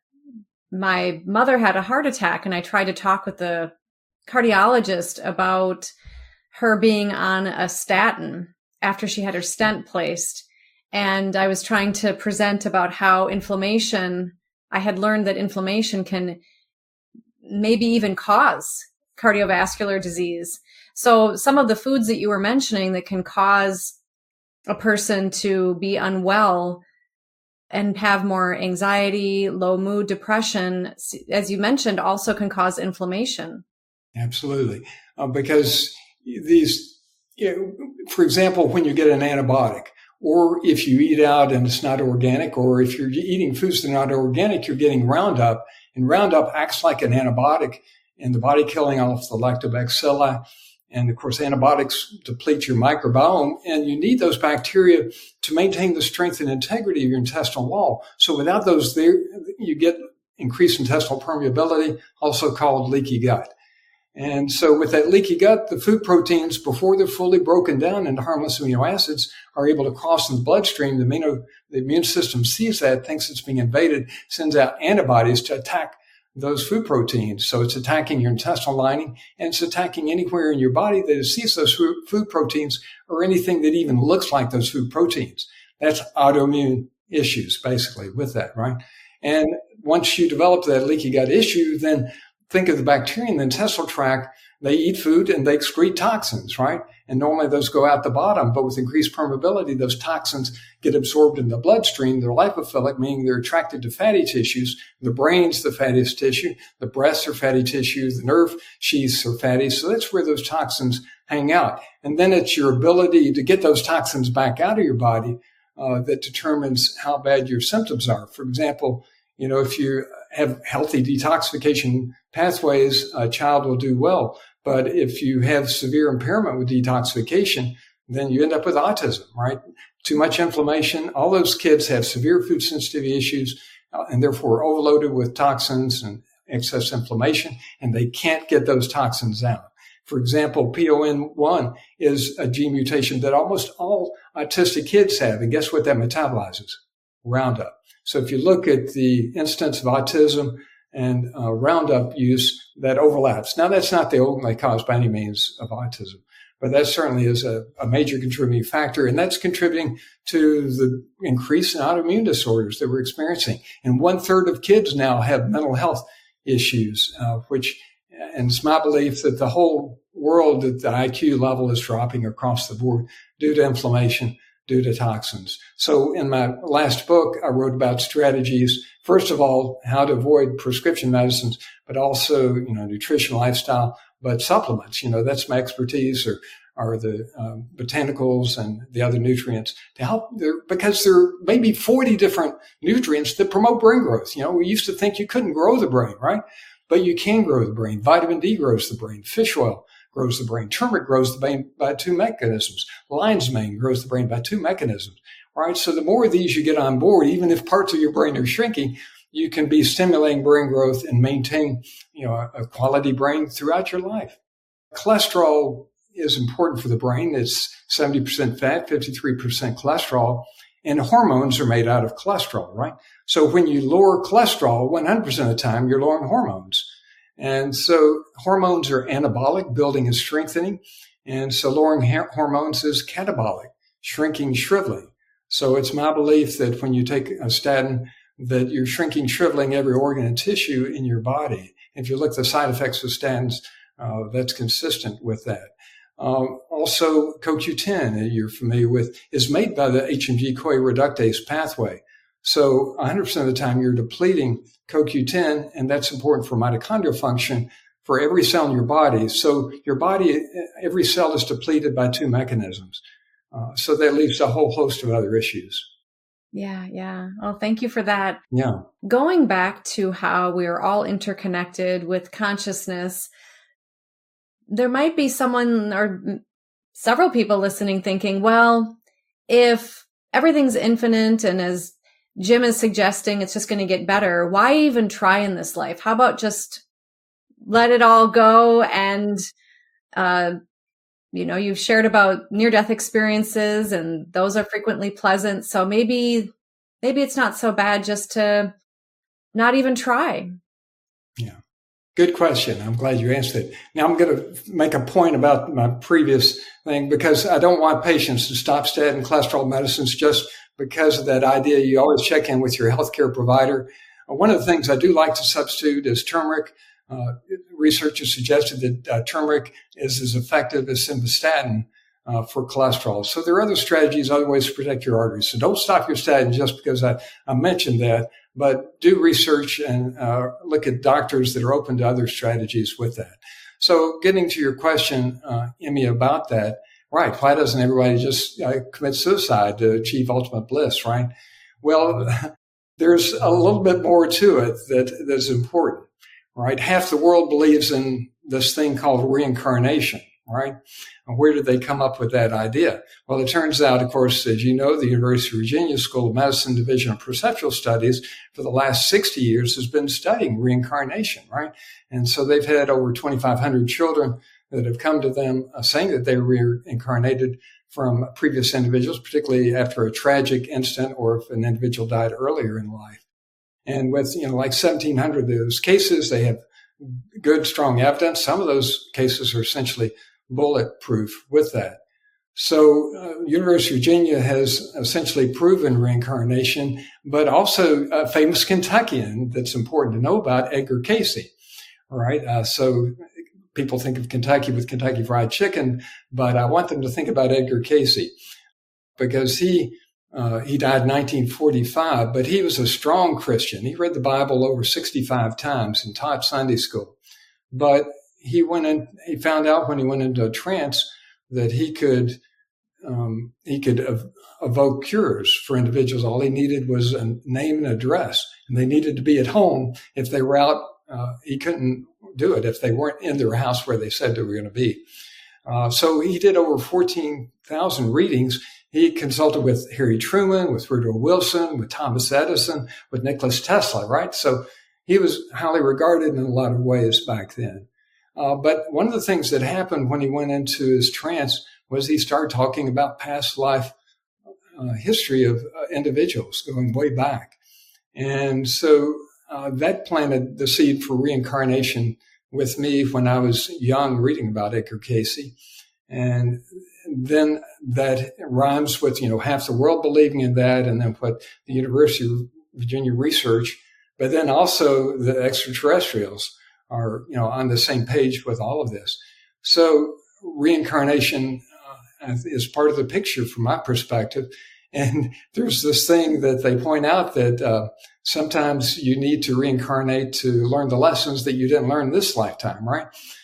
my mother had a heart attack, and I tried to talk with the cardiologist about her being on a statin after she had her stent placed. And I was trying to present about how inflammation, I had learned that inflammation can maybe even cause cardiovascular disease. So some of the foods that you were mentioning that can cause a person to be unwell and have more anxiety, low mood, depression, as you mentioned, also can cause inflammation. Absolutely. Uh, because these, you know, for example, when you get an antibiotic, or if you eat out and it's not organic, or if you're eating foods that are not organic, you're getting Roundup, and Roundup acts like an antibiotic in the body, killing off the lactobacilli And of course, antibiotics deplete your microbiome, and you need those bacteria to maintain the strength and integrity of your intestinal wall. So without those there, you get increased intestinal permeability, also called leaky gut. And so with that leaky gut, the food proteins, before they're fully broken down into harmless amino acids, are able to cross in the bloodstream. The, amino, the immune system sees that, thinks it's being invaded, sends out antibodies to attack those food proteins. So it's attacking your intestinal lining, and it's attacking anywhere in your body that it sees those food proteins or anything that even looks like those food proteins. That's autoimmune issues, basically, with that, right? And once you develop that leaky gut issue, then think of the bacteria in the intestinal tract. They eat food and they excrete toxins, right? And normally those go out the bottom, but with increased permeability, those toxins get absorbed in the bloodstream. They're lipophilic, meaning they're attracted to fatty tissues. The brain's the fattiest tissue. The breasts are fatty tissues. The nerve sheaths are fatty. So that's where those toxins hang out. And then it's your ability to get those toxins back out of your body uh, that determines how bad your symptoms are. For example, you know, if you have healthy detoxification pathways, a child will do well. But if you have severe impairment with detoxification, then you end up with autism, right? Too much inflammation. All those kids have severe food sensitivity issues uh, and therefore overloaded with toxins and excess inflammation, and they can't get those toxins out. For example, P O N one is a gene mutation that almost all autistic kids have. And guess what that metabolizes? Roundup. So if you look at the incidence of autism and uh, Roundup use, that overlaps. Now, that's not the only cause by any means of autism, but that certainly is a, a major contributing factor, and that's contributing to the increase in autoimmune disorders that we're experiencing. And one third of kids now have mental health issues, uh, which, and it's my belief that the whole world, that the I Q level is dropping across the board due to inflammation, due to toxins. So in my last book, I wrote about strategies. First of all, how to avoid prescription medicines, but also, you know, nutrition, lifestyle, but supplements. You know, that's my expertise, or are the um, botanicals and the other nutrients to help there, because there may be forty different nutrients that promote brain growth. You know, we used to think you couldn't grow the brain, right? But you can grow the brain. Vitamin D grows the brain. Fish oil grows the brain. Turmeric grows the brain by two mechanisms. Lion's mane grows the brain by two mechanisms, right? So the more of these you get on board, even if parts of your brain are shrinking, you can be stimulating brain growth and maintain, you know, a, a quality brain throughout your life. Cholesterol is important for the brain. It's seventy percent fat, fifty-three percent cholesterol, and hormones are made out of cholesterol, right? So when you lower cholesterol, one hundred percent of the time, you're lowering hormones. And so hormones are anabolic, building and strengthening. And so lowering ha- hormones is catabolic, shrinking, shriveling. So it's my belief that when you take a statin, that you're shrinking, shriveling every organ and tissue in your body. If you look at the side effects of statins, uh, that's consistent with that. Uh, also, C O Q ten, that you're familiar with, is made by the H M G-CoA reductase pathway. So one hundred percent of the time you're depleting C O Q ten, and that's important for mitochondrial function for every cell in your body. So your body, every cell is depleted by two mechanisms. Uh, so that leaves a whole host of other issues. Yeah, yeah. Well, thank you for that. Yeah. Going back to how we are all interconnected with consciousness, there might be someone or several people listening thinking, well, if everything's infinite and as Jim is suggesting, it's just going to get better, why even try in this life? How about just let it all go? And, uh, you know, you've shared about near-death experiences, and those are frequently pleasant. So maybe, maybe it's not so bad just to not even try. Yeah. Good question. I'm glad you answered it. Now I'm going to make a point about my previous thing, because I don't want patients to stop statin cholesterol medicines just because of that idea. You always check in with your healthcare provider. One of the things I do like to substitute is turmeric. Uh, research has suggested that uh, turmeric is as effective as simvastatin uh, for cholesterol. So there are other strategies, other ways to protect your arteries. So don't stop your statin just because I, I mentioned that, but do research and uh, look at doctors that are open to other strategies with that. So getting to your question, uh, Emmy, about that, right, why doesn't everybody just uh, commit suicide to achieve ultimate bliss, right? Well, there's a little bit more to it that that's important. Right? Half the world believes in this thing called reincarnation, right? And where did they come up with that idea? Well, it turns out, of course, as you know, the University of Virginia School of Medicine Division of Perceptual Studies for the last sixty years has been studying reincarnation, right? And so they've had over twenty-five hundred children that have come to them uh, saying that they were reincarnated from previous individuals, particularly after a tragic incident or if an individual died earlier in life. And with, you know, like seventeen hundred of those cases, they have good, strong evidence. Some of those cases are essentially bulletproof with that. So uh, University of Virginia has essentially proven reincarnation, but also a famous Kentuckian that's important to know about, Edgar Cayce. All right. Uh, so people think of Kentucky with Kentucky Fried Chicken, but I want them to think about Edgar Cayce because he uh, he died in nineteen forty-five, but he was a strong Christian. He read the Bible over sixty-five times and taught Sunday school. But he went in, he found out when he went into a trance that he could um, he could ev- evoke cures for individuals. All he needed was a name and address, and they needed to be at home. If they were out, uh, he couldn't do it if they weren't in their house where they said they were going to be. Uh, so he did over fourteen thousand readings. He consulted with Harry Truman, with Woodrow Wilson, with Thomas Edison, with Nikola Tesla, right? So he was highly regarded in a lot of ways back then. Uh, but one of the things that happened when he went into his trance was he started talking about past life uh, history of uh, individuals going way back. And so uh, that planted the seed for reincarnation with me when I was young, reading about Edgar Cayce. And then that rhymes with, you know, half the world believing in that, and then what the University of Virginia research, but then also the extraterrestrials are, you know, on the same page with all of this. So reincarnation uh, is part of the picture from my perspective. And there's this thing that they point out that uh, sometimes you need to reincarnate to learn the lessons that you didn't learn this lifetime, right?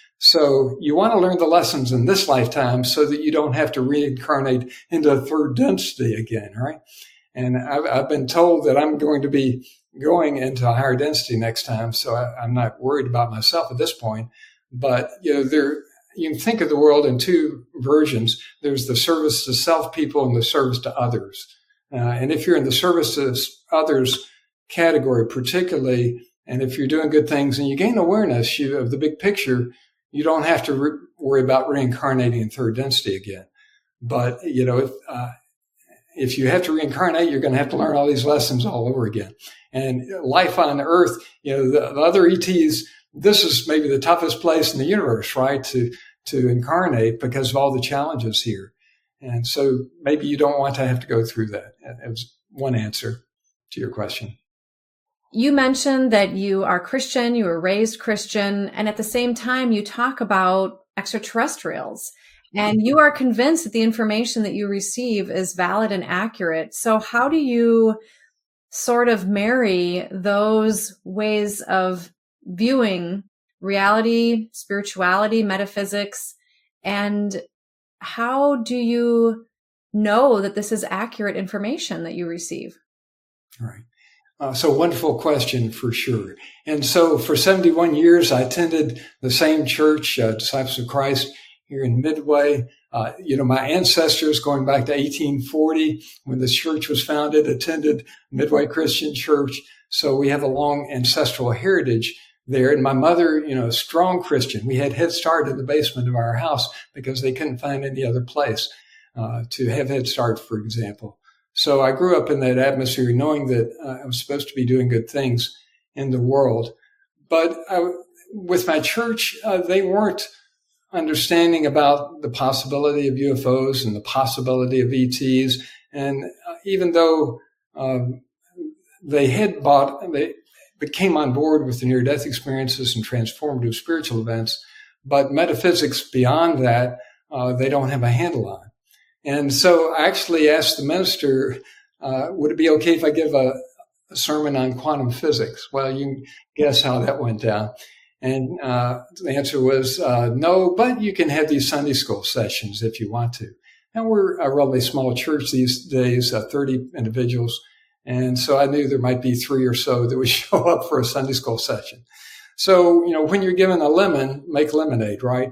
So you want to learn the lessons in this lifetime so that you don't have to reincarnate into a third density again, right? And I've, I've been told that I'm going to be going into a higher density next time, so I, I'm not worried about myself at this point. But you know, there you can think of the world in two versions. There's the service to self people and the service to others. Uh, and if you're in the service to others category, particularly, and if you're doing good things and you gain awareness you, of the big picture, you don't have to re- worry about reincarnating in third density again. But, you know, if, uh, if you have to reincarnate, you're going to have to learn all these lessons all over again. And life on Earth, you know, the, the other E Ts, this is maybe the toughest place in the universe, right, to, to incarnate because of all the challenges here. And so maybe you don't want to have to go through that. That was one answer to your question. You mentioned that you are Christian, you were raised Christian, and at the same time you talk about extraterrestrials. And you are convinced that the information that you receive is valid and accurate. So how do you sort of marry those ways of viewing reality, spirituality, metaphysics, and how do you know that this is accurate information that you receive? All right. Uh, so wonderful question for sure. And so for seventy-one years, I attended the same church, uh, Disciples of Christ, here in Midway. Uh, you know, my ancestors going back to eighteen forty, when this church was founded, attended Midway Christian Church. So we have a long ancestral heritage there. And my mother, you know, a strong Christian. We had Head Start in the basement of our house because they couldn't find any other place uh, to have Head Start, for example. So I grew up in that atmosphere knowing that uh, I was supposed to be doing good things in the world. But I, with my church, uh, they weren't understanding about the possibility of U F Os and the possibility of E Ts. And uh, even though um, they had bought, they came on board with the near-death experiences and transformative spiritual events, but metaphysics beyond that, uh, they don't have a handle on. And so I actually asked the minister, uh, would it be okay if I give a, a sermon on quantum physics? Well, you can guess how that went down. And uh, the answer was uh, no, but you can have these Sunday school sessions if you want to. And we're a relatively small church these days, uh, thirty individuals. And so I knew there might be three or so that would show up for a Sunday school session. So, you know, when you're given a lemon, make lemonade, right?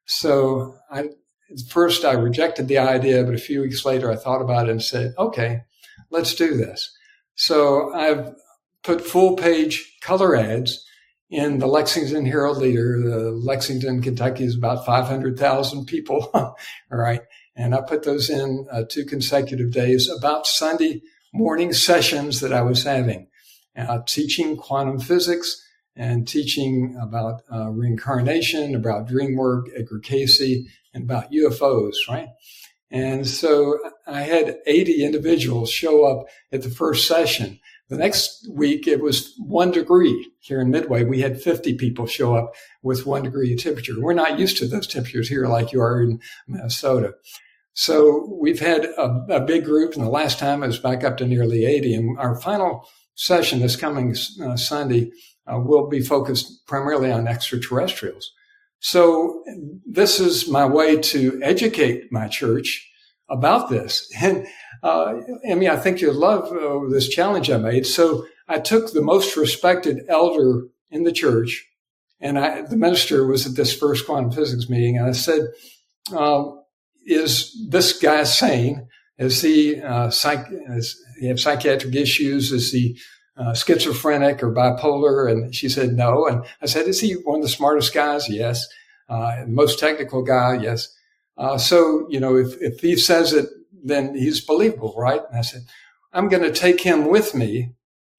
So I, at first I rejected the idea, but a few weeks later I thought about it and said, okay, let's do this. So I've put full page color ads in the Lexington Herald Leader. The Lexington, Kentucky is about five hundred thousand people. All right. And I put those in uh, two consecutive days about Sunday morning sessions that I was having, uh, teaching quantum physics and teaching about uh, reincarnation, about dream work, Edgar Cayce, and about U F Os, right? And so I had eighty individuals show up at the first session. The next week, it was one degree here in Midway. We had fifty people show up with one degree of temperature. We're not used to those temperatures here like you are in Minnesota. So we've had a, a big group, and the last time it was back up to nearly eighty. And our final session this coming uh, Sunday uh, will be focused primarily on extraterrestrials. So this is my way to educate my church about this. And, uh, Emmy, I think you'll love uh, this challenge I made. So I took the most respected elder in the church, and I, the minister was at this first quantum physics meeting, and I said, uh, is this guy sane? Is he, uh, psych, is he have psychiatric issues? Is he uh, schizophrenic or bipolar? And she said, no. And I said, is he one of the smartest guys? Yes. Uh, most technical guy? Yes. Uh, so, you know, if, if he says it, then he's believable, right? And I said, I'm going to take him with me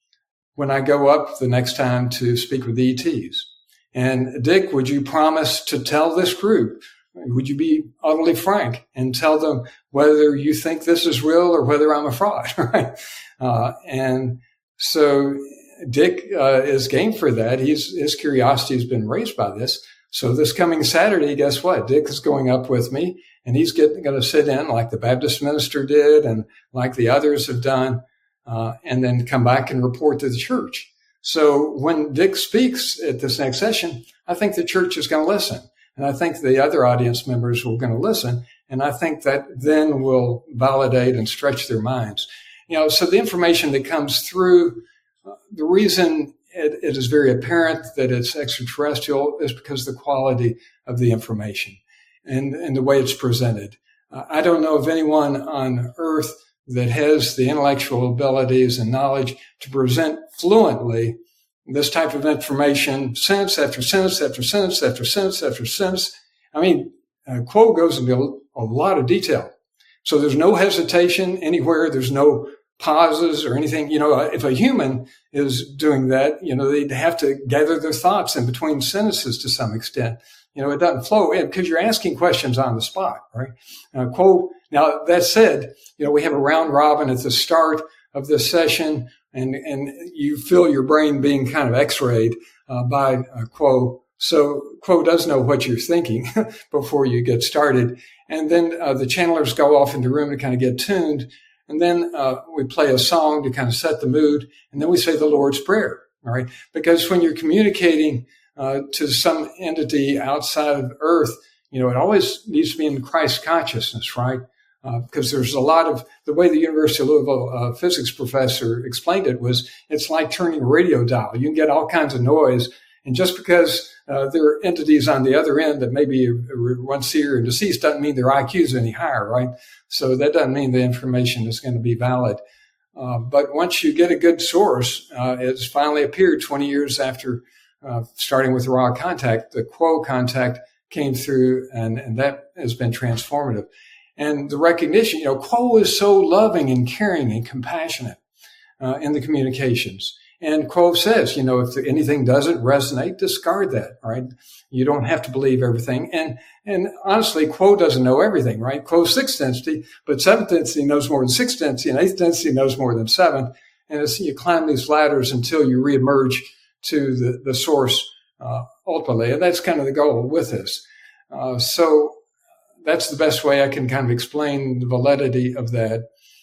when I go up the next time to speak with the E Ts. And Dick, would you promise to tell this group, would you be utterly frank and tell them whether you think this is real or whether I'm a fraud, right? Uh, and so Dick uh, is game for that. He's, his curiosity has been raised by this. So this coming Saturday, guess what? Dick is going up with me, and he's getting, going to sit in like the Baptist minister did and like the others have done, uh, and then come back and report to the church. So when Dick speaks at this next session, I think the church is going to listen. And I think the other audience members are going to listen. And I think that then will validate and stretch their minds. You know, so the information that comes through, uh, the reason It, it is very apparent that it's extraterrestrial is because of the quality of the information and, and the way it's presented. Uh, I don't know of anyone on Earth that has the intellectual abilities and knowledge to present fluently this type of information, sentence after sentence after sentence after sentence after sentence. I mean, uh, Quo goes into a, a lot of detail. So there's no hesitation anywhere. There's no pauses or anything. You know, if a human is doing that, you know, they'd have to gather their thoughts in between sentences to some extent. You know, it doesn't flow in because you're asking questions on the spot, right? Uh, quote, now that said, you know, we have a round robin at the start of this session, and, and you feel your brain being kind of x-rayed uh, by uh, Quo. So Quo does know what you're thinking before you get started. And then uh, the channelers go off in the room to kind of get tuned. And then uh, we play a song to kind of set the mood. And then we say the Lord's Prayer, all right? Because when you're communicating uh, to some entity outside of Earth, you know, it always needs to be in Christ consciousness, right? Uh, because there's a lot of, the way the University of Louisville uh, physics professor explained it was, it's like turning a radio dial. You can get all kinds of noise. And just because uh, there are entities on the other end that maybe once here and deceased doesn't mean their I Q is any higher, right? So that doesn't mean the information is going to be valid. Uh, but once you get a good source, uh, it's finally appeared twenty years after uh, starting with raw contact, the Quo contact came through, and, and that has been transformative. And the recognition, you know, Quo is so loving and caring and compassionate uh, in the communications. And Quo says, you know, if anything doesn't resonate, discard that, right? You don't have to believe everything. And, and honestly, Quo doesn't know everything, right? Quo's sixth density, but seventh density knows more than sixth density, and eighth density knows more than seventh. And it's, you climb these ladders until you reemerge to the, the source, uh, ultimately. And that's kind of the goal with this. Uh, so that's the best way I can kind of explain the validity of that.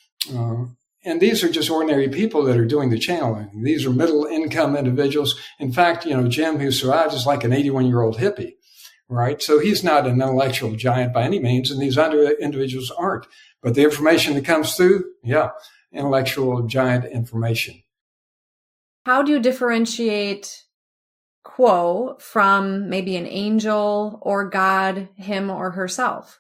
Uh, And these are just ordinary people that are doing the channeling. These are middle income individuals. In fact, you know, Jim, who survived, is like an eighty-one year old hippie, right? So he's not an intellectual giant by any means, and these other individuals aren't. But the information that comes through, yeah, intellectual giant information. How do you differentiate Q'uo from maybe an angel or God, him or herself?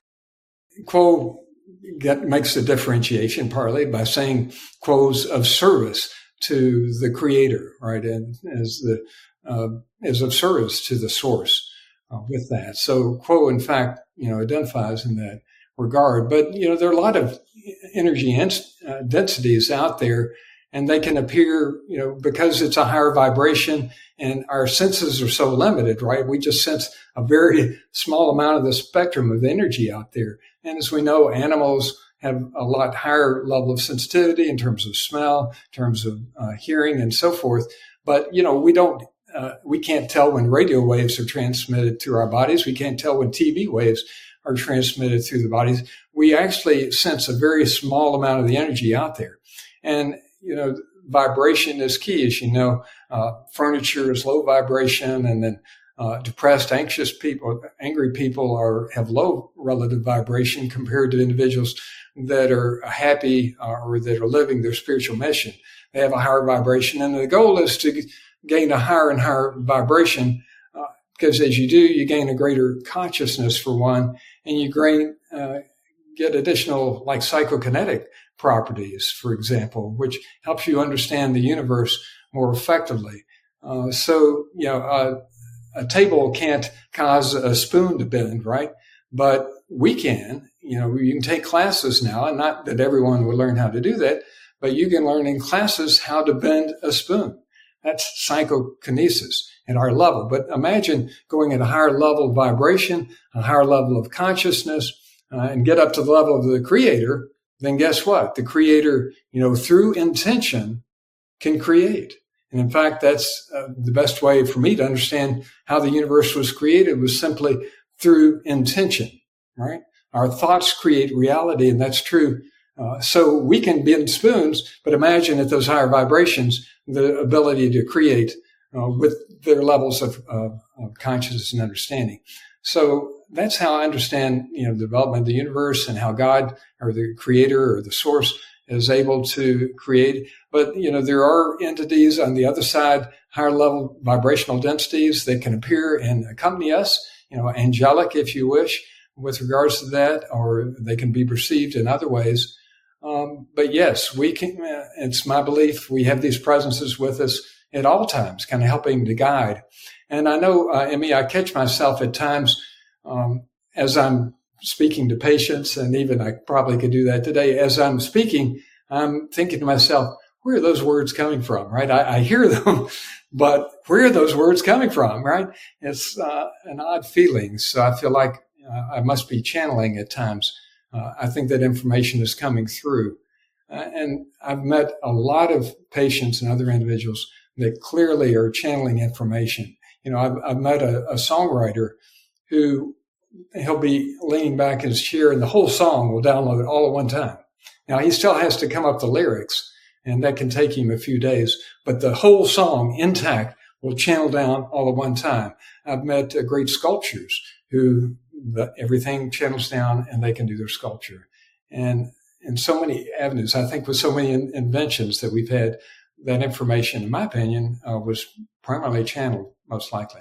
Q'uo get, makes the differentiation partly by saying Q'uo's of service to the creator, right? And as the, uh, is of service to the source uh, with that. So Q'uo, in fact, you know, identifies in that regard. But, you know, there are a lot of energy ins- uh, densities out there, and they can appear, you know, because it's a higher vibration and our senses are so limited, right? We just sense a very small amount of the spectrum of energy out there. And as we know, animals have a lot higher level of sensitivity in terms of smell, in terms of uh, hearing and so forth. But, you know, we don't, uh, we can't tell when radio waves are transmitted through our bodies. We can't tell when T V waves are transmitted through the bodies. We actually sense a very small amount of the energy out there. And, you know, vibration is key. As you know, uh, furniture is low vibration, and then uh, depressed, anxious people, angry people are have low relative vibration compared to individuals that are happy uh, or that are living their spiritual mission. They have a higher vibration, and the goal is to gain a higher and higher vibration uh, because as you do, you gain a greater consciousness for one, and you gain, uh, get additional like psychokinetic properties, for example, which helps you understand the universe more effectively. Uh, so, you know, uh, a table can't cause a spoon to bend, right? But we can, you know, you can take classes now, and not that everyone will learn how to do that, but you can learn in classes how to bend a spoon. That's psychokinesis at our level. But imagine going at a higher level of vibration, a higher level of consciousness, uh, and get up to the level of the creator. Then guess what? The creator, you know, through intention can create. And in fact, that's uh, the best way for me to understand how the universe was created was simply through intention, right? Our thoughts create reality, and that's true. Uh, so we can bend spoons, but imagine at those higher vibrations, the ability to create uh, with their levels of, uh, of consciousness and understanding. So that's how I understand, you know, the development of the universe and how God or the creator or the source is able to create. But, you know, there are entities on the other side, higher level vibrational densities that can appear and accompany us, you know, angelic, if you wish, with regards to that, or they can be perceived in other ways. Um, but yes, we can, uh, it's my belief we have these presences with us at all times, kind of helping to guide. And I know, uh, Emmy, I catch myself at times, um, as I'm speaking to patients, and even I probably could do that today. As I'm speaking, I'm thinking to myself, where are those words coming from, right? I, I hear them, but where are those words coming from, right? It's uh, an odd feeling. So I feel like uh, I must be channeling at times. Uh, I think that information is coming through. Uh, and I've met a lot of patients and other individuals that clearly are channeling information. You know, I've, I've met a, a songwriter who he'll be leaning back in his chair and the whole song will download all at one time. Now, he still has to come up with the lyrics, and that can take him a few days, but the whole song intact will channel down all at one time. I've met uh, great sculptors who the, everything channels down and they can do their sculpture. And in so many avenues, I think with so many in, inventions that we've had, that information, in my opinion, uh, was primarily channeled, most likely.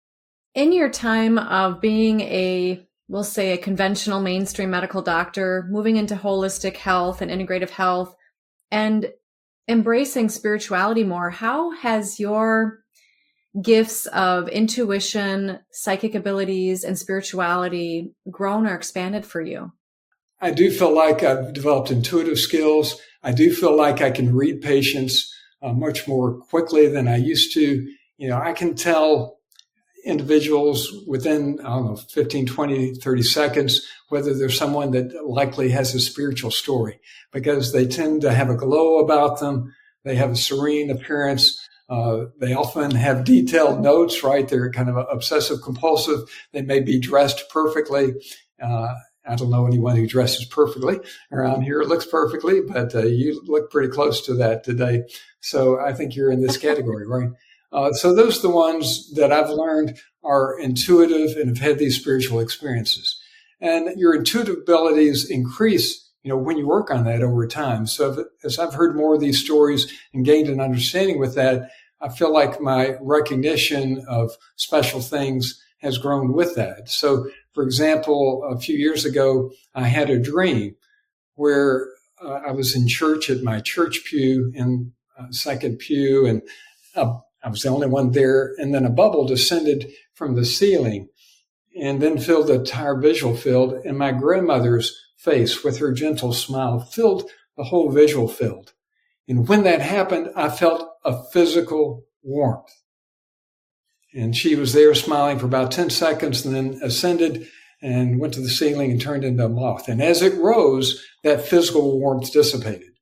In your time of being a, we'll say, a conventional mainstream medical doctor, moving into holistic health and integrative health, and embracing spirituality more, how has your gifts of intuition, psychic abilities, and spirituality grown or expanded for you? I do feel like I've developed intuitive skills. I do feel like I can read patients uh, much more quickly than I used to. You know, I can tell individuals within, I don't know, fifteen, twenty, thirty seconds, whether there's someone that likely has a spiritual story, because they tend to have a glow about them. They have a serene appearance. Uh, they often have detailed notes, right? They're kind of obsessive compulsive. They may be dressed perfectly. Uh, I don't know anyone who dresses perfectly around here. It looks perfectly, but uh, you look pretty close to that today. So I think you're in this category, right? Uh, so those are the ones that I've learned are intuitive and have had these spiritual experiences. And your intuitive abilities increase, you know, when you work on that over time. So if, as I've heard more of these stories and gained an understanding with that, I feel like my recognition of special things has grown with that. So, for example, a few years ago, I had a dream where uh, I was in church at my church pew in uh, second pew, and uh, I was the only one there. And then a bubble descended from the ceiling and then filled the entire visual field. And my grandmother's face with her gentle smile filled the whole visual field. And when that happened, I felt a physical warmth. And she was there smiling for about ten seconds and then ascended and went to the ceiling and turned into a moth. And as it rose, that physical warmth dissipated.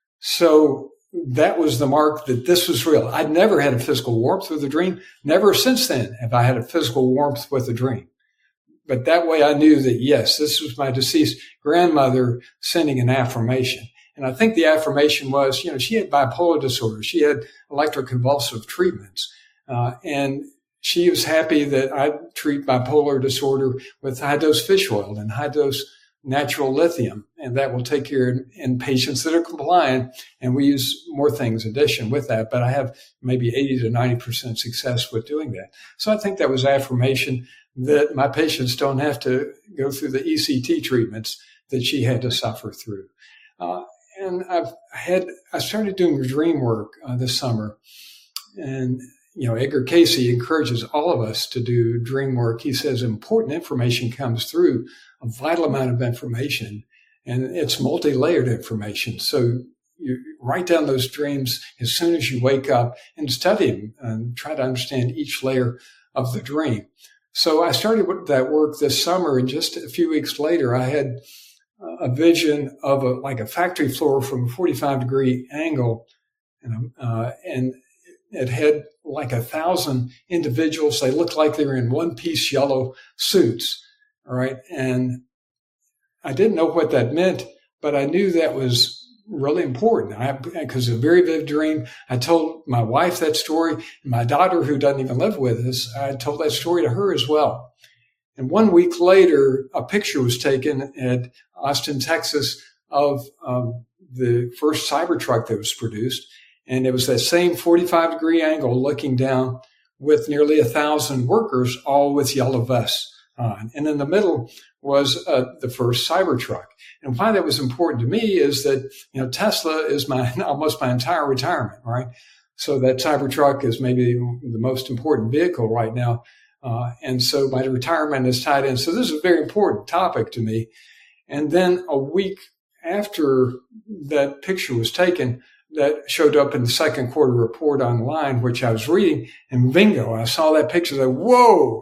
So that was the mark that this was real. I'd never had a physical warmth with a dream. Never since then have I had a physical warmth with a dream. But that way I knew that, yes, this was my deceased grandmother sending an affirmation. And I think the affirmation was, you know, she had bipolar disorder. She had electroconvulsive treatments. Uh, and she was happy that I treat bipolar disorder with high-dose fish oil and high-dose natural lithium. And that will take care in, in patients that are compliant. And we use more things in addition with that. But I have maybe eighty to ninety percent success with doing that. So I think that was affirmation that my patients don't have to go through the E C T treatments that she had to suffer through. Uh, and I've had, I started doing dream work uh, this summer. And, you know, Edgar Cayce encourages all of us to do dream work. He says important information comes through, a vital amount of information, and it's multi-layered information. So you write down those dreams as soon as you wake up and study them and try to understand each layer of the dream. So I started with that work this summer, and just a few weeks later, I had a vision of a, like a factory floor from a forty-five degree angle. And, uh, and it had like a thousand individuals. They looked like they were in one piece yellow suits. All right. And I didn't know what that meant, but I knew that was really important. I, because it's a very vivid dream. I told my wife that story, and my daughter, who doesn't even live with us, I told that story to her as well. And one week later, a picture was taken at Austin, Texas, of um, the first Cybertruck that was produced. And it was that same forty-five degree angle looking down with nearly a thousand workers, all with yellow vests on. And in the middle was uh, the first Cybertruck. And why that was important to me is that, you know, Tesla is my almost my entire retirement, right? So that Cybertruck is maybe the most important vehicle right now. Uh, and so my retirement is tied in. So this is a very important topic to me. And then a week after that picture was taken, that showed up in the second quarter report online, which I was reading, and bingo, I saw that picture. I was like, whoa,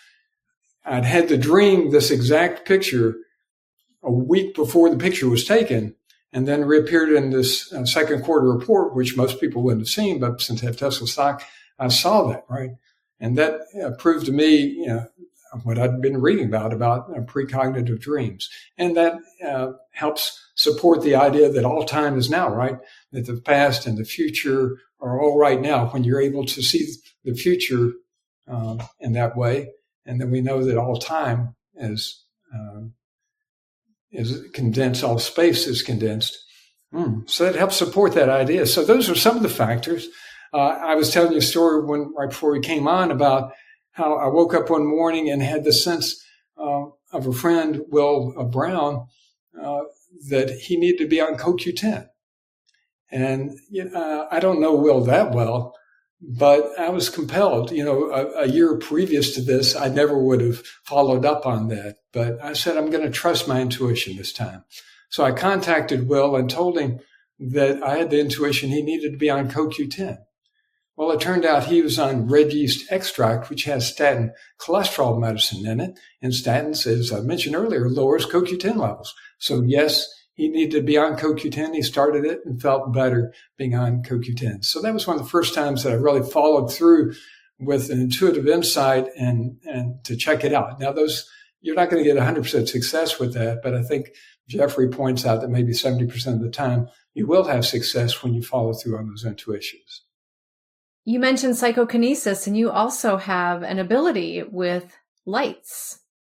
I'd had to dream this exact picture a week before the picture was taken, and then reappeared in this uh, second quarter report, which most people wouldn't have seen, but since I have Tesla stock, I saw that, right? And that uh, proved to me, you know, what I'd been reading about, about uh, precognitive dreams. And that uh, helps support the idea that all time is now, right? That the past and the future are all right now when you're able to see the future um, in that way. And then we know that all time is, uh, is condensed, all space is condensed. Mm. So that helps support that idea. So those are some of the factors. Uh, I was telling you a story when, right before we came on, about how I woke up one morning and had the sense uh, of a friend, Will uh, Brown, uh, that he needed to be on C O Q ten. And you know, uh, I don't know Will that well, but I was compelled. You know, a, a year previous to this, I never would have followed up on that. But I said, I'm going to trust my intuition this time. So I contacted Will and told him that I had the intuition he needed to be on C O Q ten. Well, it turned out he was on red yeast extract, which has statin cholesterol medicine in it. And statins, as I mentioned earlier, lowers C O Q ten levels. So yes, he needed to be on C O Q ten. He started it and felt better being on C O Q ten. So that was one of the first times that I really followed through with an intuitive insight and, and to check it out. Now, those, you're not going to get one hundred percent success with that, but I think Jeffrey points out that maybe seventy percent of the time you will have success when you follow through on those intuitions. You mentioned psychokinesis, and you also have an ability with lights.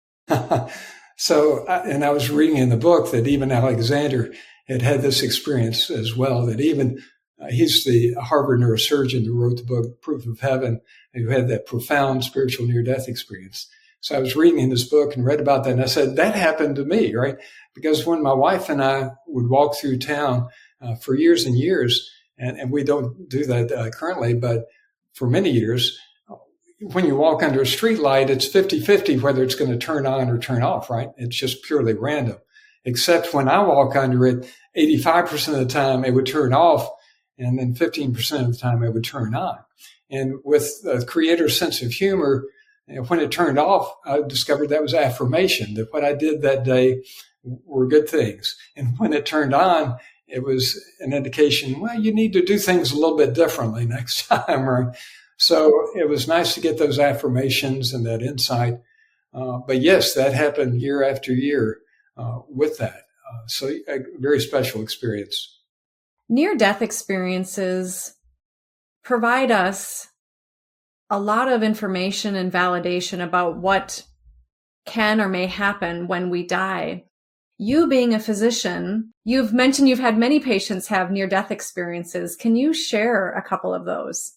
So, and I was reading in the book that even Alexander had had this experience as well, that even uh, he's the Harvard neurosurgeon who wrote the book Proof of Heaven, who had that profound spiritual near-death experience. So I was reading in this book and read about that, and I said, that happened to me, right? Because when my wife and I would walk through town uh, for years and years, and, and we don't do that uh, currently, but for many years, when you walk under a street light, it's fifty-fifty whether it's going to turn on or turn off, right? It's just purely random. Except when I walk under it, eighty-five percent of the time it would turn off, and then fifteen percent of the time it would turn on. And with the Creator's sense of humor, you know, when it turned off, I discovered that was affirmation, that what I did that day were good things. And when it turned on, it was an indication, well, you need to do things a little bit differently next time, right? So it was nice to get those affirmations and that insight. Uh, but yes, that happened year after year uh, with that. Uh, so a very special experience. Near-death experiences provide us a lot of information and validation about what can or may happen when we die. You being a physician, you've mentioned you've had many patients have near-death experiences. Can you share a couple of those?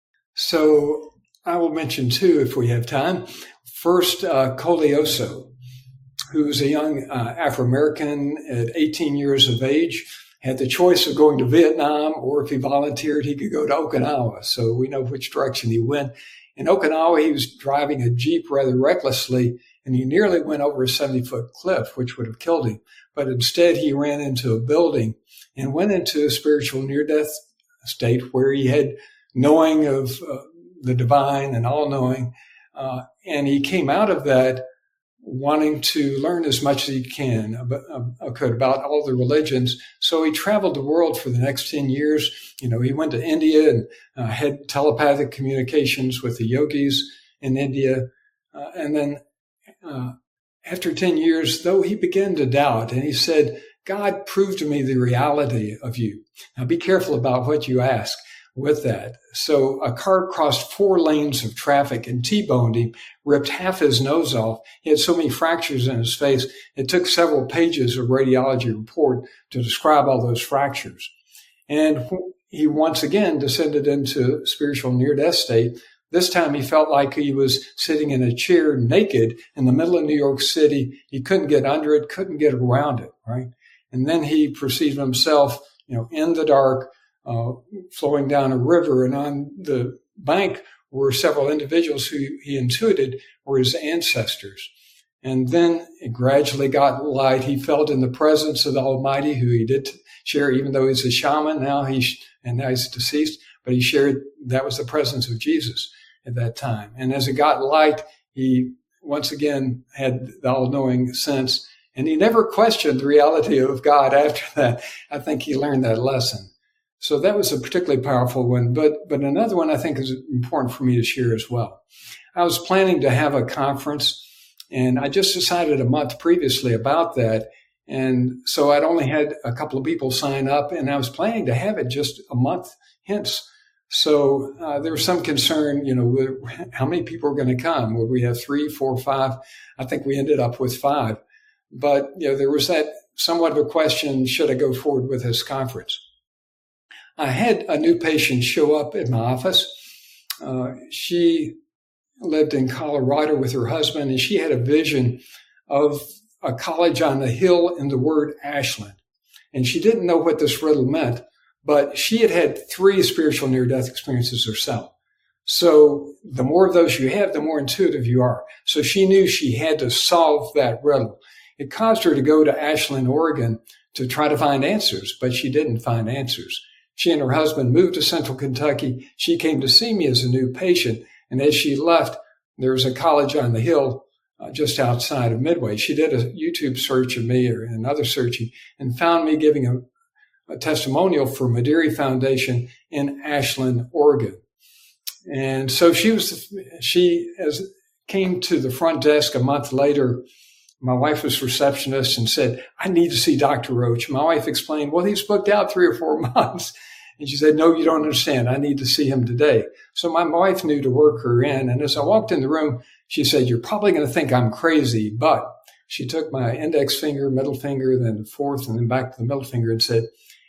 So I will mention two if we have time. First, uh, Colioso, who was a young uh, Afro-American at eighteen years of age, had the choice of going to Vietnam, or if he volunteered, he could go to Okinawa. So we know which direction he went. In Okinawa, he was driving a Jeep rather recklessly, and he nearly went over a seventy-foot cliff, which would have killed him. But instead, he ran into a building and went into a spiritual near-death state where he had knowing of uh, the divine and all-knowing. Uh, and he came out of that wanting to learn as much as he can about, uh, could about all the religions. So he traveled the world for the next ten years. You know, he went to India and uh, had telepathic communications with the yogis in India. Uh, and then uh, after ten years, though, he began to doubt, and he said, God, prove to me the reality of you. Now be careful about what you ask with that. So a car crossed four lanes of traffic and T-boned him, ripped half his nose off. He had so many fractures in his face, it took several pages of radiology report to describe all those fractures. And he once again descended into spiritual near-death state. This time he felt like he was sitting in a chair naked in the middle of New York City. He couldn't get under it, couldn't get around it, right? And then he perceived himself, you know, in the dark, Uh, flowing down a river, and on the bank were several individuals who he intuited were his ancestors. And then it gradually got light. He felt in the presence of the Almighty, who he did share, even though he's a shaman now, he's, and now he's deceased, but he shared that was the presence of Jesus at that time. And as it got light, he once again had the all-knowing sense, and he never questioned the reality of God after that. I think he learned that lesson. So that was a particularly powerful one. But but another one I think is important for me to share as well. I was planning to have a conference, and I just decided a month previously about that. And so I'd only had a couple of people sign up, and I was planning to have it just a month hence. So uh, there was some concern, you know, how many people are going to come? Would we have three, four, five? I think we ended up with five. But, you know, there was that somewhat of a question, should I go forward with this conference? I had a new patient show up at my office. Uh, she lived in Colorado with her husband, and she had a vision of a college on the hill in the word Ashland. And she didn't know what this riddle meant, but she had had three spiritual near-death experiences herself. So the more of those you have, the more intuitive you are. So she knew she had to solve that riddle. It caused her to go to Ashland, Oregon to try to find answers, but she didn't find answers. She and her husband moved to Central Kentucky. She came to see me as a new patient. And as she left, there was a college on the hill uh, just outside of Midway. She did a YouTube search of me or another searching and found me giving a, a testimonial for Madiri Foundation in Ashland, Oregon. And so she was, she as came to the front desk a month later. My wife was receptionist and said, I need to see Doctor Roach. My wife explained, well, he's booked out three or four months. And she said, no, you don't understand. I need to see him today. So my wife knew to work her in. And as I walked in the room, she said, you're probably going to think I'm crazy. But she took my index finger, middle finger, then the fourth, and then back to the middle finger and said,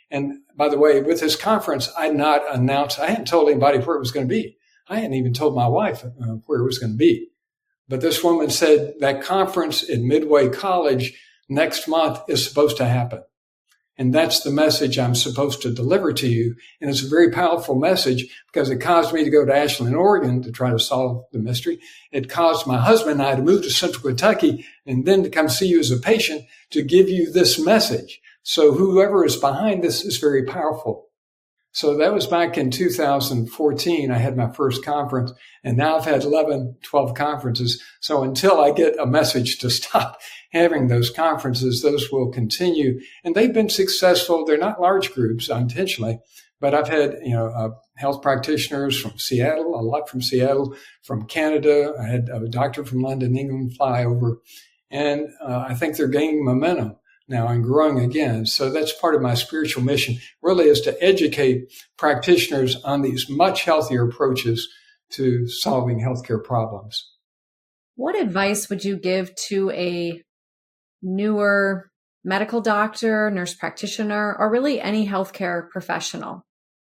And by the way, with this conference, I had not announced, I hadn't told anybody where it was going to be. I hadn't even told my wife uh, where it was going to be. But this woman said that conference at Midway College next month is supposed to happen. And that's the message I'm supposed to deliver to you. And it's a very powerful message because it caused me to go to Ashland, Oregon to try to solve the mystery. It caused my husband and I to move to Central Kentucky and then to come see you as a patient to give you this message. So whoever is behind this is very powerful. So that was back in two thousand fourteen. I had my first conference, and now I've had eleven, twelve conferences. So until I get a message to stop having those conferences, those will continue. And they've been successful. They're not large groups intentionally, but I've had, you know, uh, health practitioners from Seattle, a lot from Seattle, from Canada. I had a doctor from London, England fly over. And uh, I think they're gaining momentum now and growing again. So that's part of my spiritual mission, really, is to educate practitioners on these much healthier approaches to solving healthcare problems. What advice would you give to a newer medical doctor, nurse practitioner, or really any healthcare professional?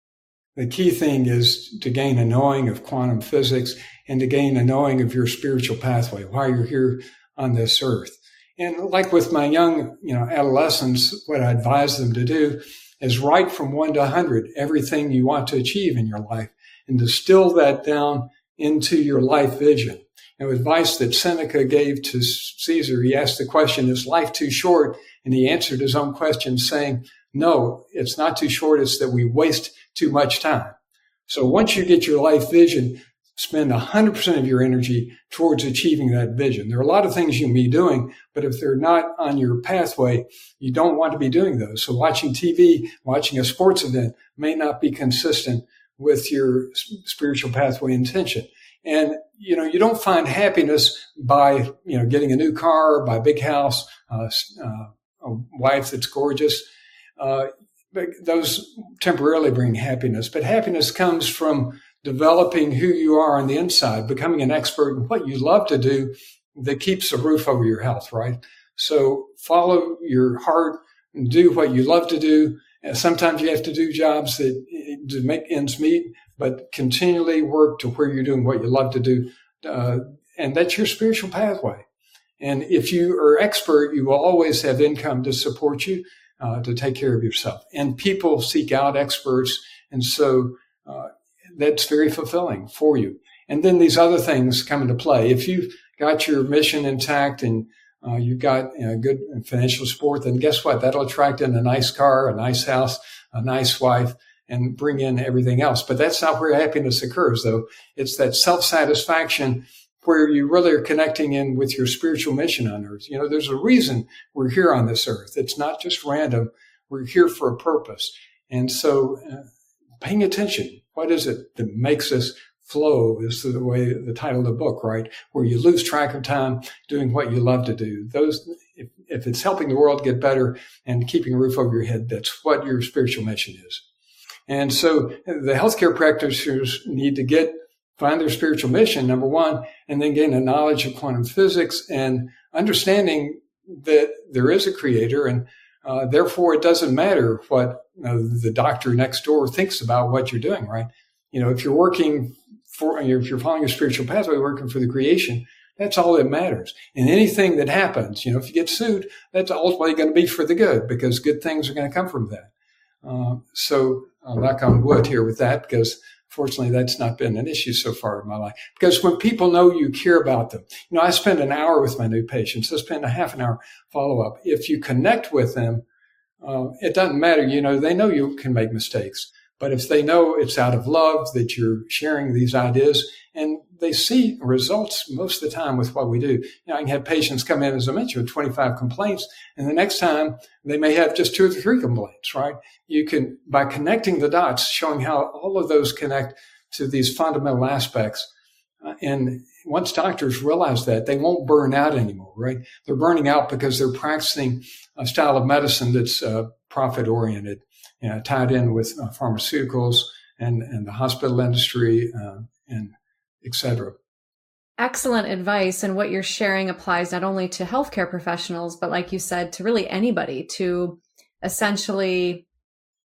The key thing is to gain a knowing of quantum physics and to gain a knowing of your spiritual pathway, why you're here on this earth. And like with my young, you know, adolescents, what I advise them to do is write from one to a hundred everything you want to achieve in your life and distill that down into your life vision. And advice that Seneca gave to Caesar, he asked the question, is life too short? And he answered his own question saying, no, it's not too short. It's that we waste too much time. So once you get your life vision, spend one hundred percent of your energy towards achieving that vision. There are a lot of things you can be doing, but if they're not on your pathway, you don't want to be doing those. So watching T V, watching a sports event may not be consistent with your spiritual pathway intention. And, you know, you don't find happiness by, you know, getting a new car, by a big house, uh, uh, a wife that's gorgeous. Uh, those temporarily bring happiness, but happiness comes from developing who you are on the inside, becoming an expert in what you love to do that keeps a roof over your health, right? So follow your heart and do what you love to do. And sometimes you have to do jobs that to make ends meet, but continually work to where you're doing what you love to do. Uh, and that's your spiritual pathway. And if you are expert, you will always have income to support you, uh, to take care of yourself. And people seek out experts. And so, uh, that's very fulfilling for you. And then these other things come into play. If you've got your mission intact and uh, you've got you know, good financial support, then guess what? That'll attract in a nice car, a nice house, a nice wife, and bring in everything else. But that's not where happiness occurs, though. It's that self-satisfaction where you really are connecting in with your spiritual mission on earth. You know, there's a reason we're here on this earth. It's not just random. We're here for a purpose. And so uh, paying attention. What is it that makes us flow is the way the title of the book, right? Where you lose track of time doing what you love to do. Those, if, if it's helping the world get better and keeping a roof over your head, that's what your spiritual mission is. And so the healthcare practitioners need to get, find their spiritual mission, number one, and then gain a knowledge of quantum physics and understanding that there is a creator and Uh, therefore, it doesn't matter what you know, the doctor next door thinks about what you're doing, right? You know, if you're working for, if you're following a spiritual pathway, working for the creation, that's all that matters. And anything that happens, you know, if you get sued, that's ultimately going to be for the good because good things are going to come from that. Uh, so I'll knock on wood here with that because fortunately that's not been an issue so far in my life. Because when people know you care about them, you know, I spend an hour with my new patients. I spend a half an hour follow-up. If you connect with them, uh, it doesn't matter. You know, they know you can make mistakes. But if they know it's out of love that you're sharing these ideas, and they see results most of the time with what we do. You know, I can have patients come in, as I mentioned, with twenty-five complaints, and the next time they may have just two or three complaints, right? You can, by connecting the dots, showing how all of those connect to these fundamental aspects. Uh, and once doctors realize that, they won't burn out anymore, right? They're burning out because they're practicing a style of medicine that's uh, profit-oriented, you know, tied in with uh, pharmaceuticals and, and the hospital industry uh, and et cetera. Excellent advice. And what you're sharing applies not only to healthcare professionals, but like you said, to really anybody, to essentially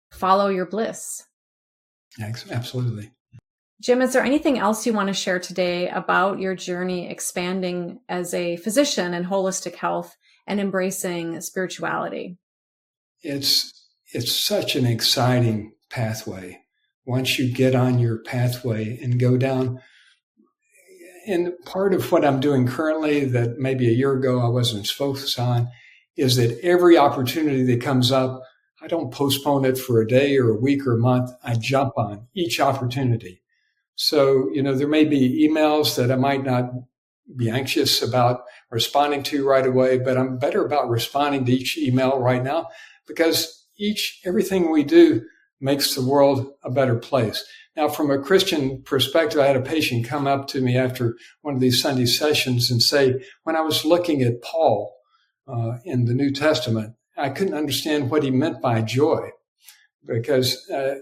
follow your bliss. Absolutely. Jim, is there anything else you want to share today about your journey expanding as a physician in holistic health and embracing spirituality? It's it's such an exciting pathway. Once you get on your pathway and go down, and part of what I'm doing currently that maybe a year ago I wasn't as focused on is that every opportunity that comes up, I don't postpone it for a day or a week or a month. I jump on each opportunity. So, you know, there may be emails that I might not be anxious about responding to right away, but I'm better about responding to each email right now because each, everything we do makes the world a better place. Now, from a Christian perspective, I had a patient come up to me after one of these Sunday sessions and say, when I was looking at Paul uh, in the New Testament, I couldn't understand what he meant by joy because uh,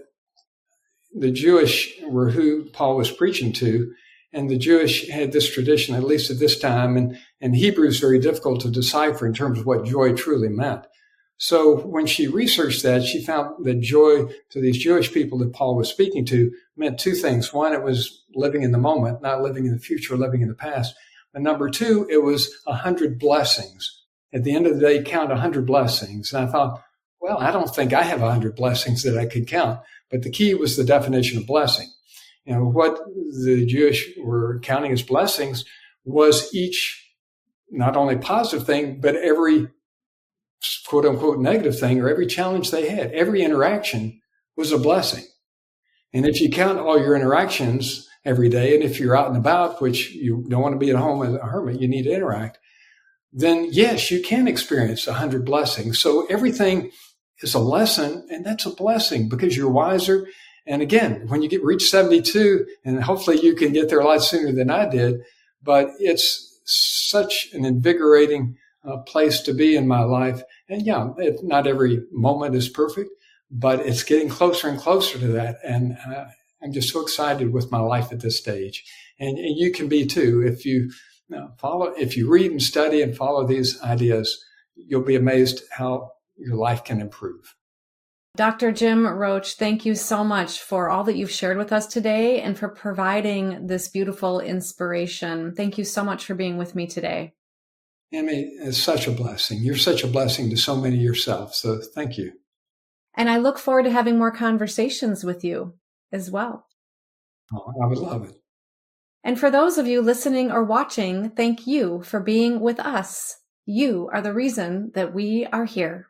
the Jewish were who Paul was preaching to, and the Jewish had this tradition, at least at this time, and, and Hebrew is very difficult to decipher in terms of what joy truly meant. So when she researched that, she found that joy to these Jewish people that Paul was speaking to meant two things. One, it was living in the moment, not living in the future, living in the past. And number two, it was a hundred blessings. At the end of the day, count a hundred blessings. And I thought, well, I don't think I have a hundred blessings that I could count. But the key was the definition of blessing. You know, what the Jewish were counting as blessings was each, not only positive thing, but every quote unquote negative thing or every challenge they had. Every interaction was a blessing. And if you count all your interactions every day, and if you're out and about, which you don't want to be at home as a hermit, you need to interact, then yes, you can experience a hundred blessings. So everything is a lesson, and that's a blessing because you're wiser. And again, when you get reach seventy-two, and hopefully you can get there a lot sooner than I did, but it's such an invigorating uh, place to be in my life. And yeah, it, not every moment is perfect, but it's getting closer and closer to that. And uh, I'm just so excited with my life at this stage. And, and you can be too. If you you know, follow, if you read and study and follow these ideas, you'll be amazed how your life can improve. Doctor Jim Roach, thank you so much for all that you've shared with us today and for providing this beautiful inspiration. Thank you so much for being with me today. Amy, it's such a blessing. You're such a blessing to so many yourself. So thank you. And I look forward to having more conversations with you as well. Oh, I would love it. And for those of you listening or watching, thank you for being with us. You are the reason that we are here.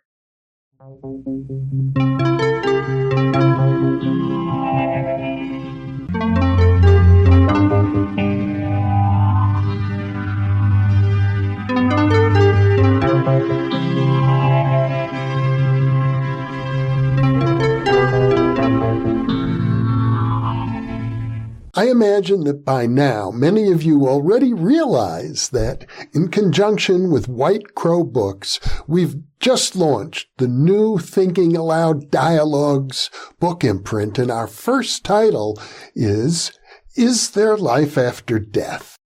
I imagine that by now many of you already realize that, in conjunction with White Crow Books, we've just launched the new Thinking Aloud Dialogues book imprint, and our first title is Is There Life After Death?